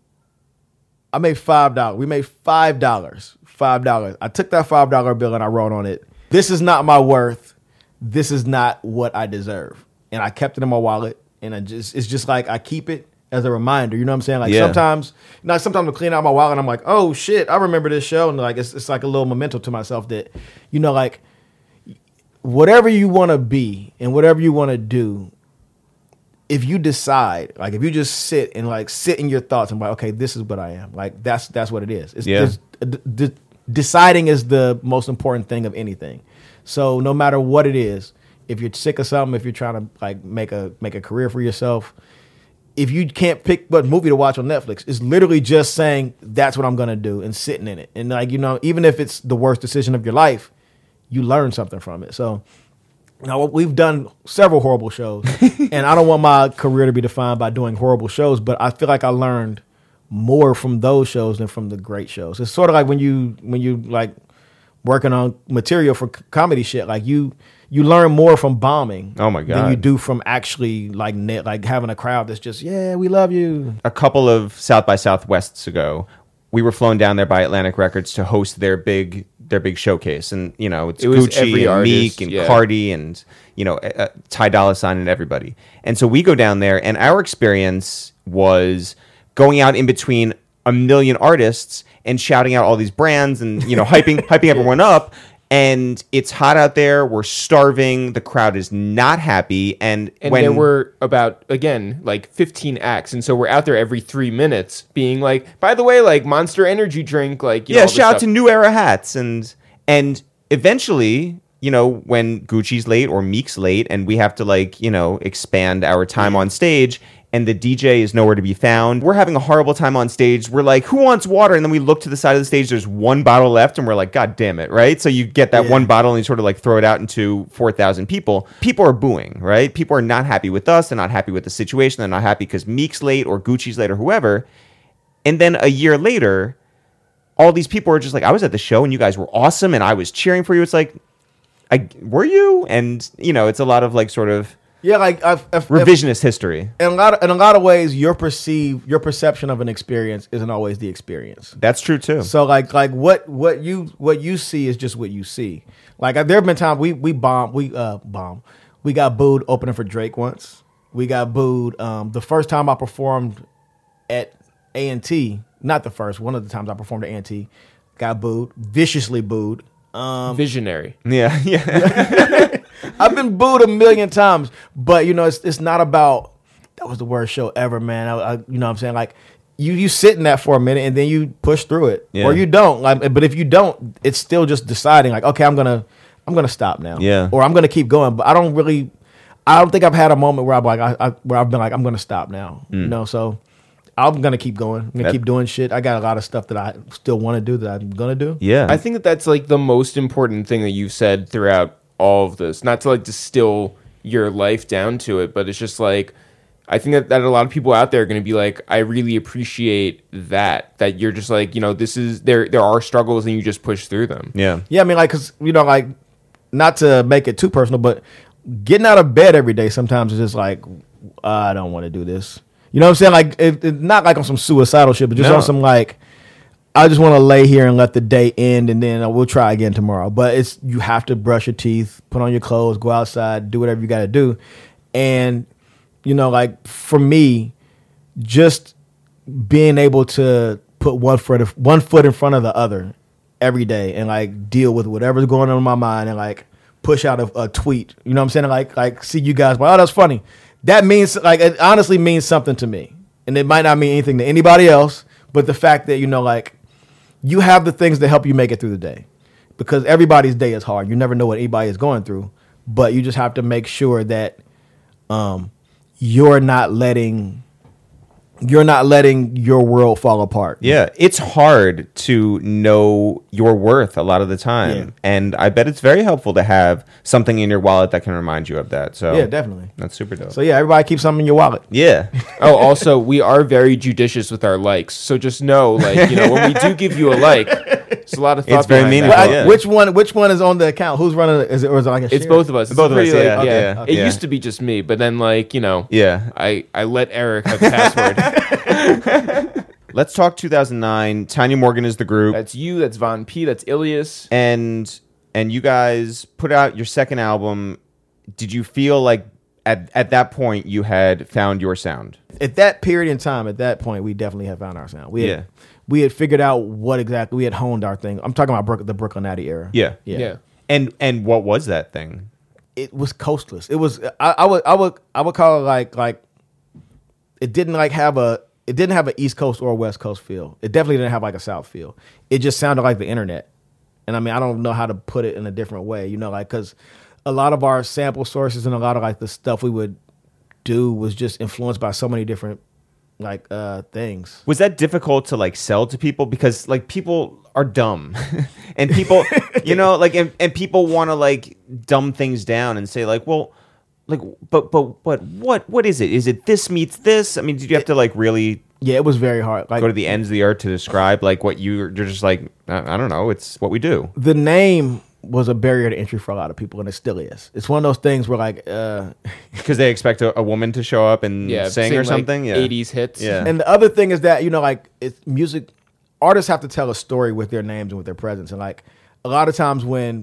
I made $5. We made $5. I took that $5 bill and I wrote on it, this is not my worth. This is not what I deserve. And I kept it in my wallet. And it's just like I keep it as a reminder. You know what I'm saying? Like sometimes I clean out my wallet and I'm like, oh shit, I remember this show. And like it's like a little memento to myself that, you know, like whatever you want to be and whatever you want to do, if you decide, like if you just sit in your thoughts and like, okay, this is what I am. Like that's what it is. Deciding is the most important thing of anything. So no matter what it is, if you're sick of something, if you're trying to like make a career for yourself, if you can't pick what movie to watch on Netflix, it's literally just saying that's what I'm gonna do and sitting in it. And like, you know, even if it's the worst decision of your life, you learn something from it. So, you know, we've done several horrible shows, and I don't want my career to be defined by doing horrible shows, but I feel like I learned more from those shows than from the great shows. It's sort of like when you like working on material for comedy shit, like you learn more from bombing. Oh my God. Than you do from actually like having a crowd that's just, yeah, we love you. A couple of South by Southwests ago, we were flown down there by Atlantic Records to host their big showcase, and you know it was Gucci every and artist, Meek and Cardi and you know Ty Dolla $ign and everybody. And so we go down there, and our experience was going out in between a million artists and shouting out all these brands and you know hyping everyone up. And it's hot out there. We're starving. The crowd is not happy. And when there were about, again, like 15 acts. And so we're out there every 3 minutes being like, by the way, like Monster Energy drink, like, you know, all this shout out stuff. to New Era hats. And eventually, you know, when Gucci's late or Meek's late and we have to like, you know, expand our time on stage, and the DJ is nowhere to be found. We're having a horrible time on stage. We're like, who wants water? And then we look to the side of the stage. There's one bottle left. And we're like, God damn it, right? So you get that one bottle and you sort of like throw it out into 4,000 people. People are booing, right? People are not happy with us. They're not happy with the situation. They're not happy because Meek's late or Gucci's late or whoever. And then a year later, all these people are just like, I was at the show and you guys were awesome and I was cheering for you. It's like, were you? And, you know, it's a lot of like sort of Yeah, like revisionist history. in a lot of ways, your perception of an experience isn't always the experience. That's true too. So like what you see is just what you see. Like there have been times we got booed opening for Drake once. We got booed the first time I performed at A&T. Not the first. One of the times I performed at A&T, got booed, viciously booed. Visionary. Yeah, yeah. I've been booed a million times, but it's not about that was the worst show ever, man. I you know what I'm saying? Like you sit in that for a minute and then you push through it, Yeah. or you don't. Like, but if you don't, it's still just deciding like, okay, I'm gonna stop now, Yeah. or I'm gonna keep going. But I don't think I've had a moment where where I've been like, I'm gonna stop now, So I'm gonna keep going. I'm gonna keep doing shit. I got a lot of stuff that I still want to do that I'm gonna do. Yeah. I think that that's like the most important thing that you've said throughout all of this. Not to like distill your life down to it, but it's just like I think that a lot of people out there are going to be like, I really appreciate that you're just like, this is there are struggles and you just push through them. Yeah. Yeah, I mean, like, cause like, not to make it too personal, but getting out of bed every day sometimes is just like, I don't want to do this. You know what I'm saying? Like, it's not like on some suicidal shit, but just on some like, I just want to lay here and let the day end, and then we'll try again tomorrow. But you have to brush your teeth, put on your clothes, go outside, do whatever you got to do, and like for me, just being able to put one foot in front of the other every day, and like deal with whatever's going on in my mind, and like push out a tweet. You know what I'm saying? Like see you guys, oh, that's funny. That means like it honestly means something to me, and it might not mean anything to anybody else. But the fact that like you have the things that help you make it through the day, because everybody's day is hard. You never know what anybody is going through, but you just have to make sure that you're not letting your world fall apart. Yeah, it's hard to know your worth a lot of the time. Yeah. And I bet it's very helpful to have something in your wallet that can remind you of that. So Yeah, definitely. That's super dope. So yeah, everybody keep something in your wallet. Yeah. Oh, also, we are very judicious with our likes. So just know, like, when we do give you a like, it's a lot of thought. It's very behind meaningful. that. Yeah. Which one is on the account? Who's running it? Is it like a It's share? both of us. Both of us, It's pretty, yeah. like, Okay, It yeah. used to be just me, but then, like, Yeah. I let Eric have the password. Let's talk 2009. Tanya Morgan is the group. That's you. That's Von P. That's Ilias. And you guys put out your second album. Did you feel like at that point you had found your sound? At that period in time, at that point, we definitely had found our sound. We had figured out what exactly we had honed our thing. I'm talking about the Brooklyn Natty era. Yeah. Yeah. And what was that thing? It was coastless. It was I would call it like it didn't have an East Coast or a West Coast feel. It definitely didn't have like a South feel. It just sounded like the internet. And I mean, I don't know how to put it in a different way, because a lot of our sample sources and a lot of like the stuff we would do was just influenced by so many different like things. Was that difficult to like sell to people? Because like people are dumb and people, and people want to like dumb things down and say like, well, like, but what is it? Is it this meets this? I mean, did you have to like really Yeah, it was very hard. Like go to the ends of the earth to describe like what you're just like, I don't know. It's what we do. the name was a barrier to entry for a lot of people, and it still is. It's one of those things where like Because they expect a woman to show up and Yeah. sing or like, something. Yeah. 80s hits. Yeah. and the other thing is that like it's music. Artists have to tell a story with their names and with their presence, and like a lot of times when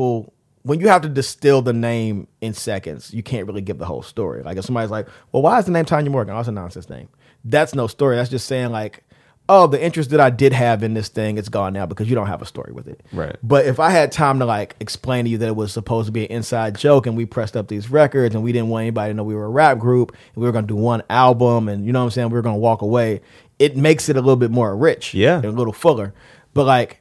you have to distill the name in seconds, you can't really give the whole story. Like if somebody's like, well, why is the name Tanya Morgan? Oh, it's a nonsense name. That's no story. That's just saying like, oh, the interest that I did have in this thing, it's gone now because you don't have a story with it. Right. But if I had time to like explain to you that it was supposed to be an inside joke and we pressed up these records and we didn't want anybody to know we were a rap group and we were going to do one album and you know what I'm saying, we were going to walk away, it makes it a little bit more rich. Yeah. And a little fuller. But like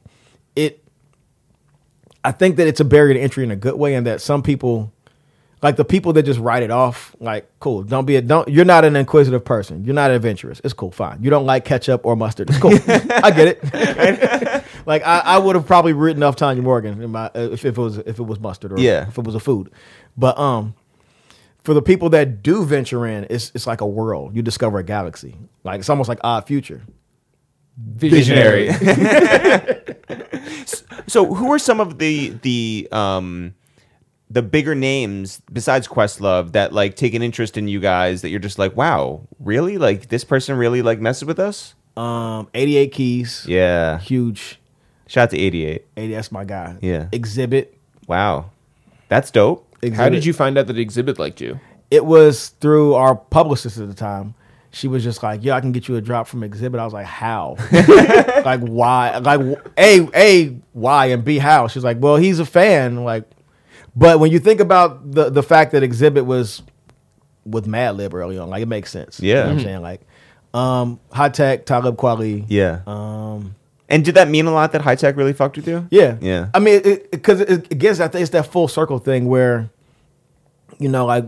I think that it's a barrier to entry in a good way, and that some people, like the people that just write it off, like, cool, you're not an inquisitive person. You're not adventurous. It's cool, fine. You don't like ketchup or mustard. It's cool. I get it. Like I would have probably written off Tanya Morgan if it was mustard or if it was a food. But for the people that do venture in, it's like a world. You discover a galaxy. Like it's almost like Odd Future. Visionary. So who are some of the the bigger names besides Questlove that like take an interest in you guys that you're just like, wow, really? Like this person really like messes with us? 88 Keys. Yeah. Huge. Shout out to 88. 80, that's my guy. Yeah. Exhibit. Wow. That's dope. Exhibit. How did you find out that Exhibit liked you? It was through our publicist at the time. She was just like, "Yeah, I can get you a drop from Exhibit." I was like, "How? Like, why? Like, A, why? And B, how?" She's like, "Well, he's a fan." Like, but when you think about the fact that Exhibit was with Madlib early on, like, it makes sense. Yeah. You know what I'm saying? Like, High Tech, Talib Kweli. Yeah. And did that mean a lot that High Tech really fucked with you? Yeah. Yeah. I mean, because again, I think it's that full circle thing where, you know, like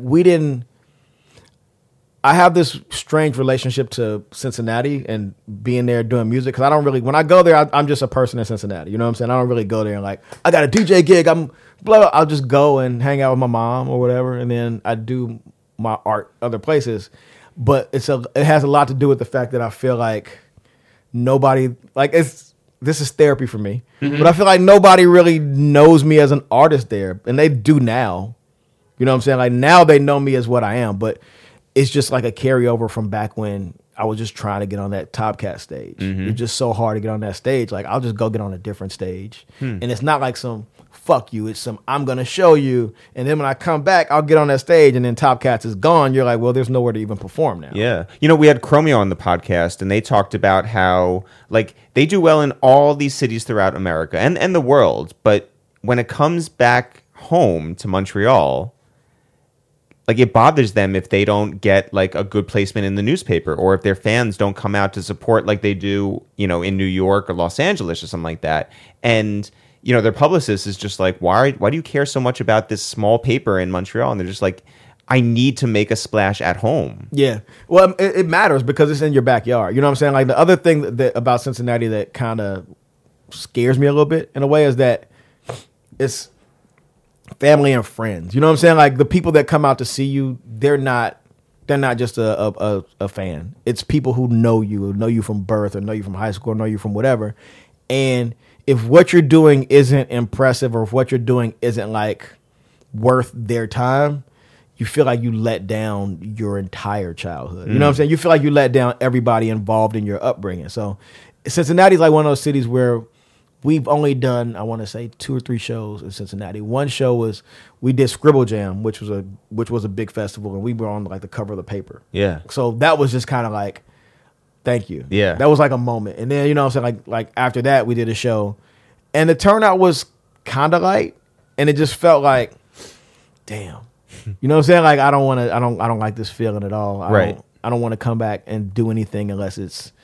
I have this strange relationship to Cincinnati and being there doing music because I don't really, when I go there, I'm just a person in Cincinnati. You know what I'm saying? I don't really go there and like, I got a DJ gig. I'm blah. I'll just go and hang out with my mom or whatever, and then I do my art other places. But it has a lot to do with the fact that I feel like nobody like this is therapy for me, but I feel like nobody really knows me as an artist there, and they do now. You know what I'm saying? Like now they know me as what I am, but it's just like a carryover from back when I was just trying to get on that Top Cat stage. It's just so hard to get on that stage. Like I'll just go get on a different stage, and it's not like some fuck you. It's some I'm gonna show you, and then when I come back, I'll get on that stage, and then Top Cats is gone. You're like, well, there's nowhere to even perform now. Yeah. You know, we had Chromeo on the podcast, and they talked about how, like, they do well in all these cities throughout America and the world, but when it comes back home to Montreal, like, it bothers them if they don't get, like, a good placement in the newspaper or if their fans don't come out to support like they do, you know, in New York or Los Angeles or something like that. And, you know, their publicist is just like, why do you care so much about this small paper in Montreal? And they're just like, I need to make a splash at home. Yeah. Well, it matters because it's in your backyard. You know what I'm saying? Like the other thing that about Cincinnati that kind of scares me a little bit in a way is that it's family and friends. You know what I'm saying? Like the people that come out to see you, they're not just a fan. It's people who know you from birth or know you from high school or know you from whatever. And if what you're doing isn't impressive or if what you're doing isn't like worth their time, you feel like you let down your entire childhood. You know what I'm saying? You feel like you let down everybody involved in your upbringing. So Cincinnati's like one of those cities where we've only done, I want to say, 2 or 3 shows in Cincinnati. One show was we did Scribble Jam, which was a big festival, and we were on like the cover of the paper. Yeah. So that was just kind of like, thank you. Yeah. That was like a moment. And then, you know what I'm saying, like after that we did a show and the turnout was kind of light and it just felt like, damn. You know what I'm saying? Like I don't like this feeling at all. I don't want to come back and do anything unless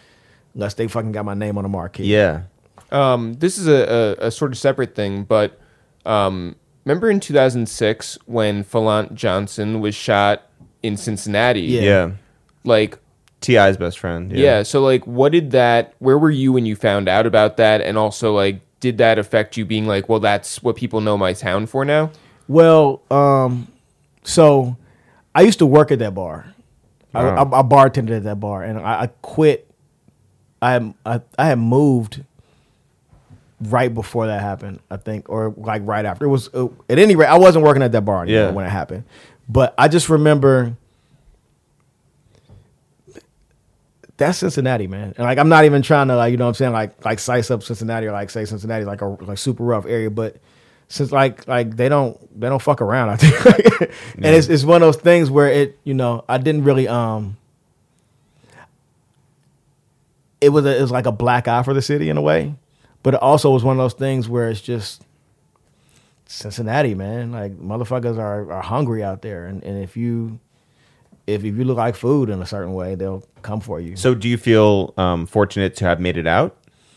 they fucking got my name on the marquee. Yeah. This is a sort of separate thing, but remember in 2006 when Falant Johnson was shot in Cincinnati? Yeah. Like T.I.'s best friend. Yeah. So like, where were you when you found out about that? And also like, did that affect you being like, well, that's what people know my town for now? Well, so I used to work at that bar. I bartended at that bar, and I quit. I had moved right before that happened, I think, or like right after. It was at any rate, I wasn't working at that bar anymore when it happened. But I just remember that's Cincinnati, man. And like I'm not even trying to like, you know what I'm saying, like size up Cincinnati or like say Cincinnati like a super rough area, but since like they don't fuck around, I think. And it's one of those things where it, you know, I didn't really it was like a black eye for the city in a way, but it also was one of those things where it's just Cincinnati, man. Like motherfuckers are hungry out there, and if you look like food in a certain way, they'll come for you. So do you feel fortunate to have made it out?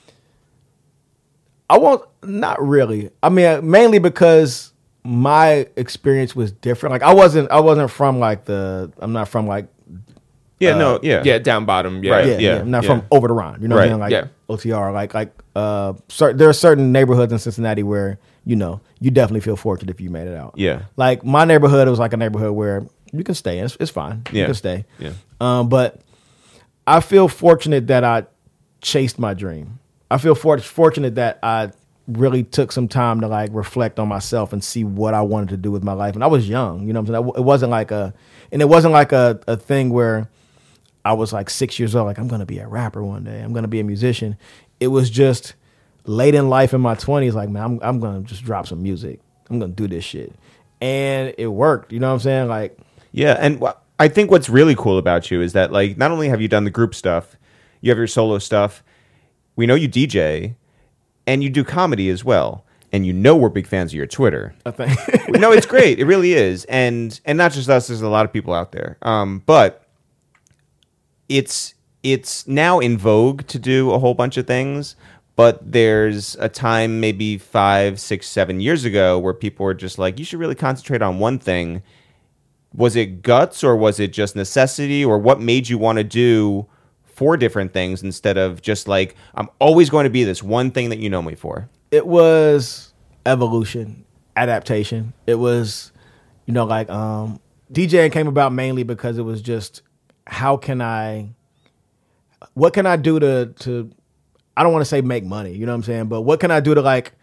Not really. I mean, mainly because my experience was different. Like I wasn't from like I'm not from like down bottom, I'm not from over the Rhine. You know what I'm saying? Like OTR, there are certain neighborhoods in Cincinnati where, you know, you definitely feel fortunate if you made it out. Yeah. Like my neighborhood, it was like a neighborhood where you can stay. It's fine. You can stay. Yeah. But I feel fortunate that I chased my dream. I feel fortunate that I really took some time to like reflect on myself and see what I wanted to do with my life. And I was young, you know what I'm saying? It wasn't like a thing where I was like 6 years old, like I'm going to be a rapper one day. I'm going to be a musician. It was just late in life in my 20s, like, man, I'm going to just drop some music. I'm going to do this shit. And it worked, you know what I'm saying? Like, yeah, and I think what's really cool about you is that, like, not only have you done the group stuff, you have your solo stuff. We know you DJ, and you do comedy as well. And you know we're big fans of your Twitter. I think. No, it's great. It really is. And not just us, there's a lot of people out there. But it's now in vogue to do a whole bunch of things. But there's a time maybe 5, 6, 7 years ago where people were just like, you should really concentrate on one thing. Was it guts or was it just necessity, or what made you want to do 4 different things instead of just like, I'm always going to be this one thing that you know me for? It was evolution, adaptation. It was, you know, like DJing came about mainly because it was just, what can I do to I don't want to say make money, you know what I'm saying? But what can I do to like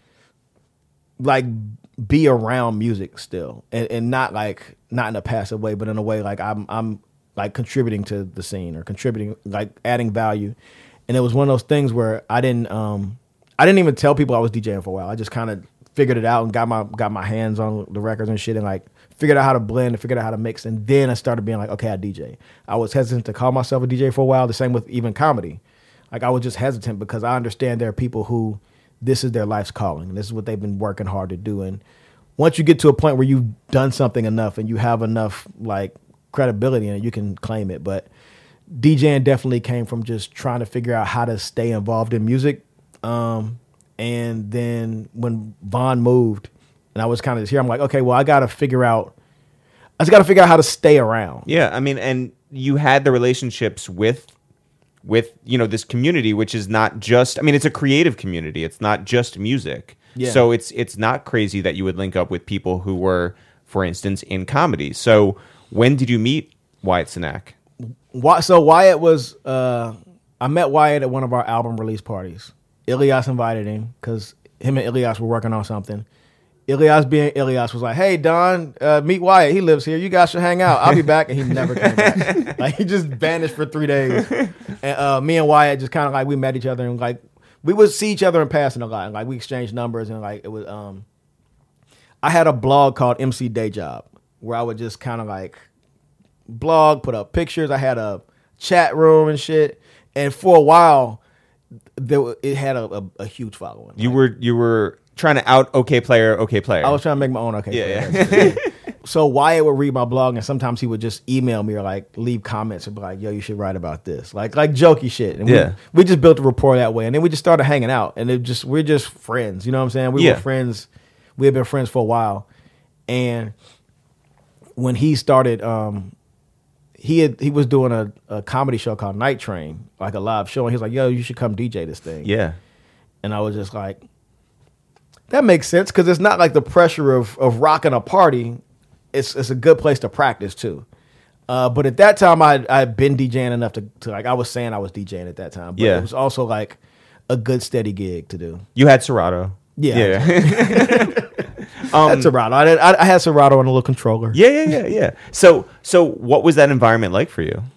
be around music still, and not in a passive way, but in a way like I'm like contributing to the scene or contributing, like adding value. And it was one of those things where I didn't even tell people I was DJing for a while. I just kind of figured it out and got my hands on the records and shit, and like figured out how to blend and figured out how to mix. And then I started being like, okay, I DJ. I was hesitant to call myself a DJ for a while. The same with even comedy. Like I was just hesitant because I understand there are people who this is their life's calling. This is what they've been working hard to do. And once you get to a point where you've done something enough and you have enough like credibility in it, you can claim it. But DJing definitely came from just trying to figure out how to stay involved in music. And then when Von moved and I was kind of just here, I'm like, okay, well, I just got to figure out how to stay around. Yeah. I mean, and you had the relationships with, you know, this community, which is not just, I mean, it's a creative community. It's not just music. Yeah. So it's not crazy that you would link up with people who were, for instance, in comedy. So when did you meet Wyatt Cenac? So Wyatt was, I met Wyatt at one of our album release parties. Ilyas invited him because him and Ilyas were working on something. Ilyas being Ilyas was like, hey, Don, meet Wyatt. He lives here. You guys should hang out. I'll be back. And he never came back. Like, he just vanished for 3 days. And me and Wyatt just kind of like, we met each other and like, we would see each other in passing a lot. And like, we exchanged numbers and like, it was, I had a blog called MC Day Job where I would just kind of like blog, put up pictures. I had a chat room and shit. And for a while, it had a huge following. You were trying to out OK Player. I was trying to make my own OK Player. Yeah. So Wyatt would read my blog, and sometimes he would just email me or like leave comments and be like, "Yo, you should write about this," like jokey shit. And we just built a rapport that way, and then we just started hanging out, and we're just friends. You know what I'm saying? We were friends. We had been friends for a while, and when he started, he was doing a comedy show called Night Train, like a live show, and he was like, "Yo, you should come DJ this thing." Yeah, and I was just like, that makes sense because it's not like the pressure of rocking a party. It's a good place to practice too. But at that time, I'd been DJing enough to like, I was saying I was DJing at that time. But it was also like a good steady gig to do. You had Serato. Yeah. That's Serato. I had Serato on a little controller. Yeah. So what was that environment like for you?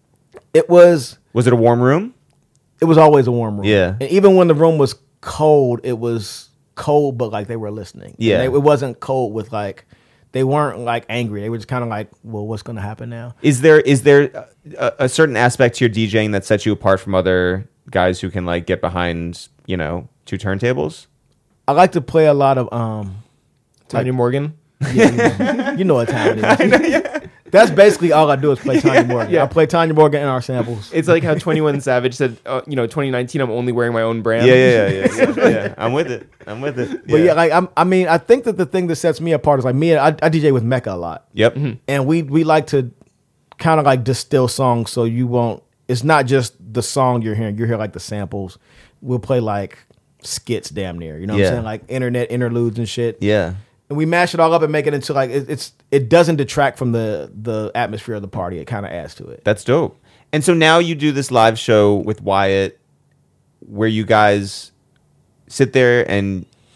Was it a warm room? It was always a warm room. Yeah. And even when the room was cold, it was cold, but like they were listening. Yeah. It wasn't cold with like, they weren't like angry. They were just kind of like, well, what's going to happen now? Is there a certain aspect to your DJing that sets you apart from other guys who can like get behind, you know, 2 turntables? I like to play a lot of Tanya Morgan. Yeah, you know what time it is. I know, yeah. That's basically all I do is play Tanya Morgan. Yeah. I play Tanya Morgan in our samples. It's like how 21 Savage said, 2019, I'm only wearing my own brand. Yeah. I'm with it. But yeah, like I think that the thing that sets me apart is like I DJ with Mecca a lot. Yep. Mm-hmm. And we like to kind of like distill songs so you won't. It's not just the song you're hearing. You hear like the samples. We'll play like skits, damn near. You know what I'm saying? Like internet interludes and shit. Yeah. And we mash it all up and make it into like it doesn't detract from the atmosphere of the party. It kind of adds to it. That's dope. And so now you do this live show with Wyatt, where you guys sit there and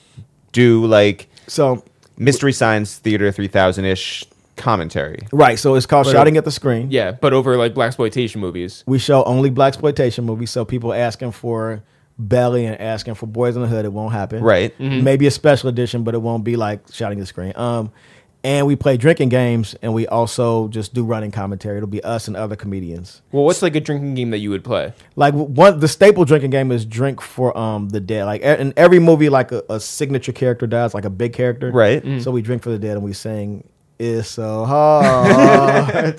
do like So Mystery Science Theater 3000-ish commentary. right, so it's called Shouting at the Screen. Yeah, but over like blaxploitation movies. We show only blaxploitation movies, so people asking for Belly and asking for Boys in the Hood, it won't happen. Right. Maybe a special edition, but it won't be like Shouting at the Screen. And we play drinking games, and we also just do running commentary. It'll be us and other comedians. Well, what's like a drinking game that you would play? Like the staple drinking game is Drink for the Dead. Like in every movie, like a signature character dies, like a big character. Right. So we drink for the dead and we sing "It's so hard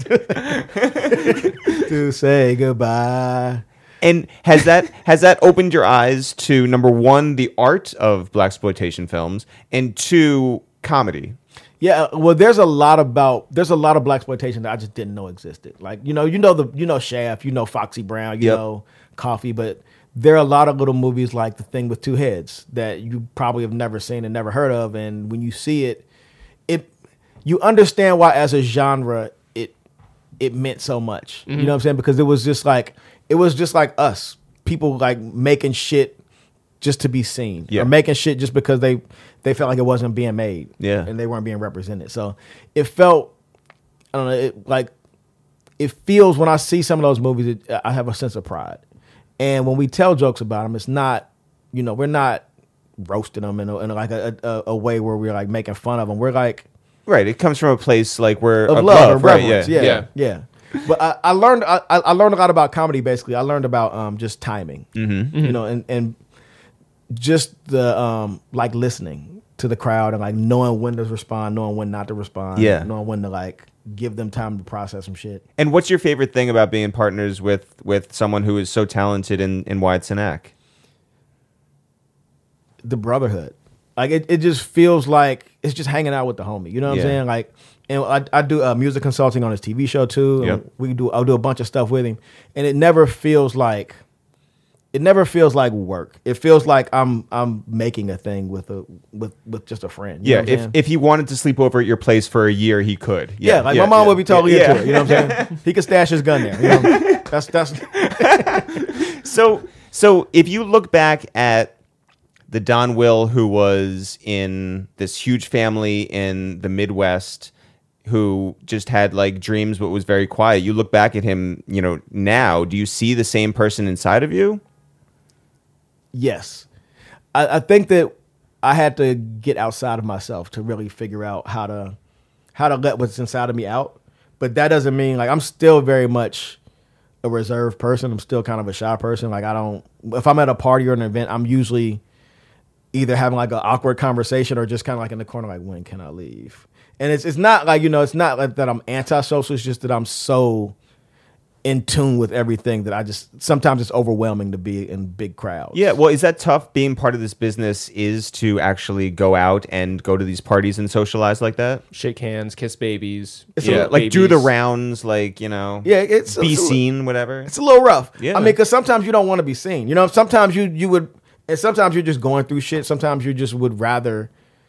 to say goodbye." And has that opened your eyes to, number one, the art of blaxploitation films, and two, comedy? Yeah, well, there's a lot of blaxploitation that I just didn't know existed. Like you know Shaft, you know Foxy Brown, you Yep. know Coffee, but there are a lot of little movies like The Thing with Two Heads that you probably have never seen and never heard of, and when you see it you understand why as a genre it meant so much. You know what I'm saying? Because it was just like us, people like making shit just to be seen, Yeah. or making shit just because they felt like it wasn't being made, Yeah. and they weren't being represented. So it felt, I don't know, it feels when I see some of those movies, I have a sense of pride. And when we tell jokes about them, it's not, we're not roasting them in like a way where we're like making fun of them. We're like, Right. It comes from a place like where of love, or right? reverence. Yeah. Yeah. But I learned a lot about comedy. Basically, I learned about just timing, and just the like listening to the crowd and like knowing when to respond, knowing when not to respond, Yeah. knowing when to like give them time to process some shit. And what's your favorite thing about being partners with someone who is so talented in Wyatt Cenac? The brotherhood, like it just feels like it's just hanging out with the homie. You know what Yeah. I'm saying? Like, and I do music consulting on his TV show too. Yep. And I'll do a bunch of stuff with him, and it never feels like work. It feels like I'm making a thing with just a friend. You know what I'm saying? If he wanted to sleep over at your place for a year, he could. Yeah, my mom would be totally into it. You know what I'm saying? He could stash his gun there. You know? That's So if you look back at the Don Will who was in this huge family in the Midwest, who just had like dreams but was very quiet, you look back at him, now, do you see the same person inside of you? Yes. I think that I had to get outside of myself to really figure out how to let what's inside of me out. But that doesn't mean like I'm still very much a reserved person. I'm still kind of a shy person. Like if I'm at a party or an event, I'm usually either having like an awkward conversation or just kind of like in the corner, like, when can I leave? And it's not like, it's not like that I'm antisocial. It's just that I'm so in tune with everything that sometimes it's overwhelming to be in big crowds. Yeah, well, is that tough being part of this business, is to actually go out and go to these parties and socialize like that? Shake hands, kiss babies. Like do the rounds, like, Yeah, be seen, whatever. It's a little rough. Yeah. I mean, because sometimes you don't want to be seen. Sometimes you would, and sometimes you're just going through shit. Sometimes you just would rather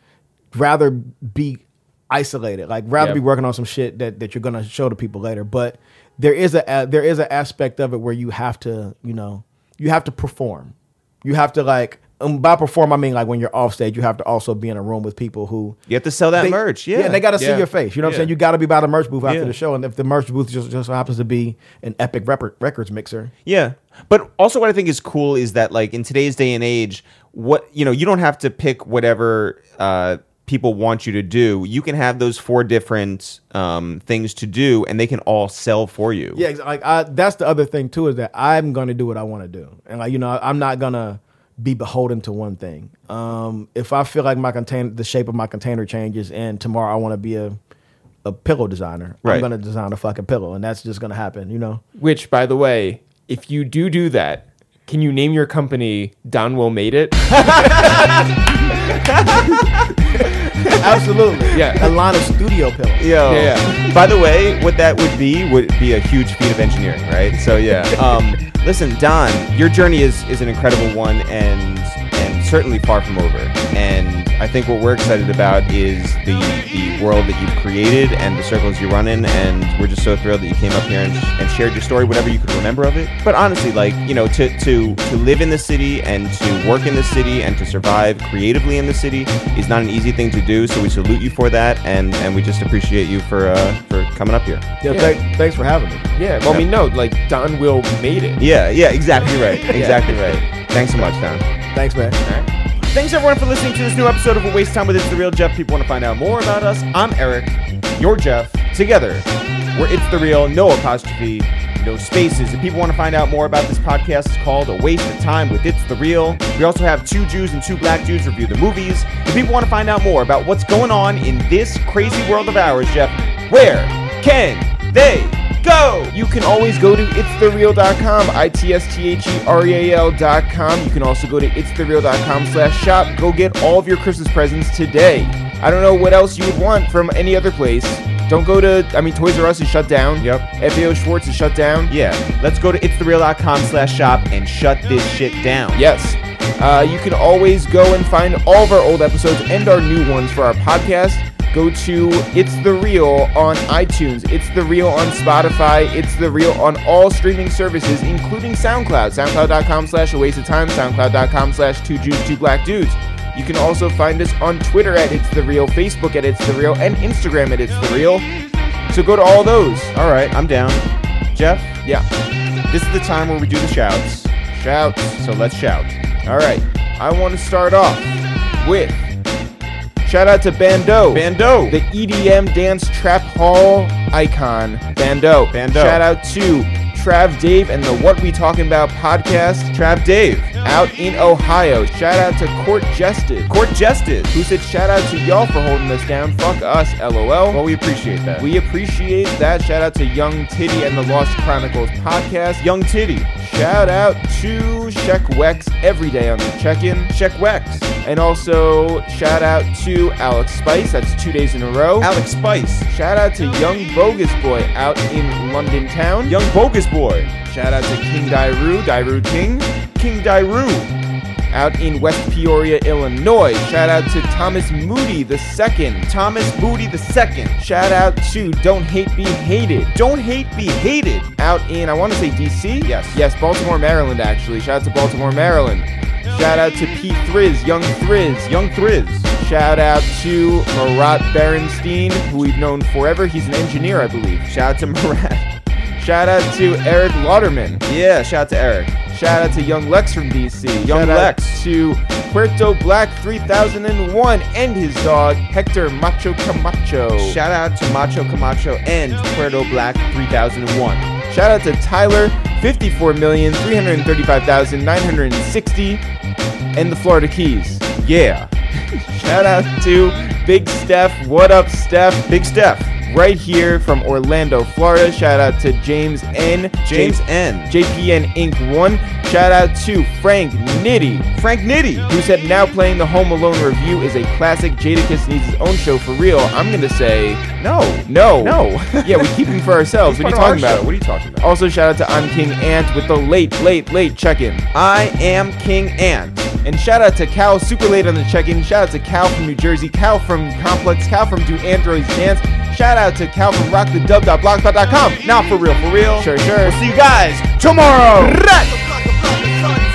be isolated, like rather be working on some shit that you're gonna show to people later. But there is an aspect of it where you have to perform. You have to like, by perform I mean like when you're off stage, you have to also be in a room with people who You have to sell that merch. Yeah, and they got to see your face. You know what I'm saying? You got to be by the merch booth after Yeah. the show, and if the merch booth just happens to be an Epic Records mixer. Yeah. But also what I think is cool is that, like, in today's day and age, you don't have to pick whatever people want you to do. You can have those 4 different things to do, and they can all sell for you. Yeah, like that's the other thing too, is that I'm going to do what I want to do, and like I'm not gonna be beholden to one thing. If I feel like the shape of my container changes, and tomorrow I want to be a pillow designer, Right. I'm gonna design a fucking pillow, and that's just gonna happen. Which, by the way, if you do that, can you name your company Don Will Made It? Absolutely. Yeah. A line of studio pillows. Yo. Yeah. By the way, what that would be a huge feat of engineering, right? So yeah. Listen, Don, your journey is an incredible one, and certainly far from over. And I think what we're excited about is the world that you've created and the circles you run in, and we're just so thrilled that you came up here and shared your story, whatever you could remember of it. But honestly, like, you know, to live in the city and to work in the city and to survive creatively in the city is not an easy thing to do, so we salute you for that, and we just appreciate you for coming up here. Yeah, thanks for having me. Yeah, well, I mean, no, like, Don Will made it. Yeah, exactly right. Exactly right. Thanks so much, Don. Thanks, man. All right. Thanks everyone for listening to this new episode of A Waste of Time with It's The Real Jeff. People want to find out more about us. I'm Eric. You're Jeff. Together, we're It's The Real, no apostrophe, no spaces. If people want to find out more about this podcast, it's called A Waste of Time with It's The Real. We also have 2 Jews and 2 Black Dudes review the movies. If people want to find out more about what's going on in this crazy world of ours, Jeff, where can they go? You can always go to itsthereal.com, itsthereal.com. You can also go to itsthereal.com/shop. Go get all of your Christmas presents today. I don't know what else you would want from any other place. Don't go to, Toys R Us is shut down. Yep. FAO Schwartz is shut down. Yeah. Let's go to itsthereal.com/shop and shut this shit down. Yes. You can always go and find all of our old episodes and our new ones for our podcast. Go to It's The Real on iTunes. It's The Real on Spotify. It's The Real on all streaming services, including SoundCloud. SoundCloud.com/awasteoftime. SoundCloud.com/2Jews2BlackDudes. You can also find us on Twitter at It's The Real, Facebook at It's The Real, and Instagram at It's The Real. So go to all those. All right, I'm down. Jeff? Yeah. This is the time where we do the shouts. Shouts. So let's shout. All right. I want to start off with shout out to Bando. Bando. The EDM dance trap hall icon. Bando. Shout out to Trav Dave and the What We Talking About podcast. Trav Dave. Out in Ohio. Shout out to Court Jested. Who said shout out to y'all for holding us down. Fuck us, LOL. Well, we appreciate that. We appreciate that. Shout out to Young Titty and the Lost Chronicles podcast. Young Titty. Shout out to Sheck Wex every day on the check-in. Sheck Wex. And also shout out to Alex Spice. That's 2 days in a row. Alex Spice. Shout out to Young Bogus Boy out in London town. Young Bogus Boy. Shout out to King Dairu King. King Dairu. Out in West Peoria, Illinois. Shout out to Thomas Moody II. Thomas Moody II. Shout out to Don't Hate Be Hated. Don't Hate Be Hated. Out in, I want to say DC? Yes. Yes, Baltimore, Maryland, actually. Shout out to Baltimore, Maryland. Shout out to Pete Thriz, Young Thriz. Young Thriz. Shout out to Marat Berenstein, who we've known forever. He's an engineer, I believe. Shout out to Marat. Shout out to Eric Lauderman. Yeah, shout out to Eric. Shout out to Young Lex from DC. Young Shout Lex. out to Puerto Black 3001 and his dog Hector Macho Camacho. Shout out to Macho Camacho and Puerto Black 3001. Shout out to Tyler 54,335,960 and the Florida Keys. Yeah. Shout out to Big Steph. What up, Steph? Big Steph. Right here from Orlando, Florida. Shout out to James N. JPN Inc. 1. Shout out to Frank Nitty. Who said now playing the Home Alone review is a classic. Jadakiss needs his own show for real. I'm going to say No. Yeah, we keep him for ourselves. What are you talking about? What are you talking about? Also, shout out to I'm King Ant with the late check-in. I am King Ant. And shout out to Cal, super late on the check-in. Shout out to Cal from New Jersey, Cal from Complex, Cal from Do Androids Dance. Shout out to Cal from rockthedub.blogspot.com. Not for real. Sure. We'll see you guys tomorrow. Right.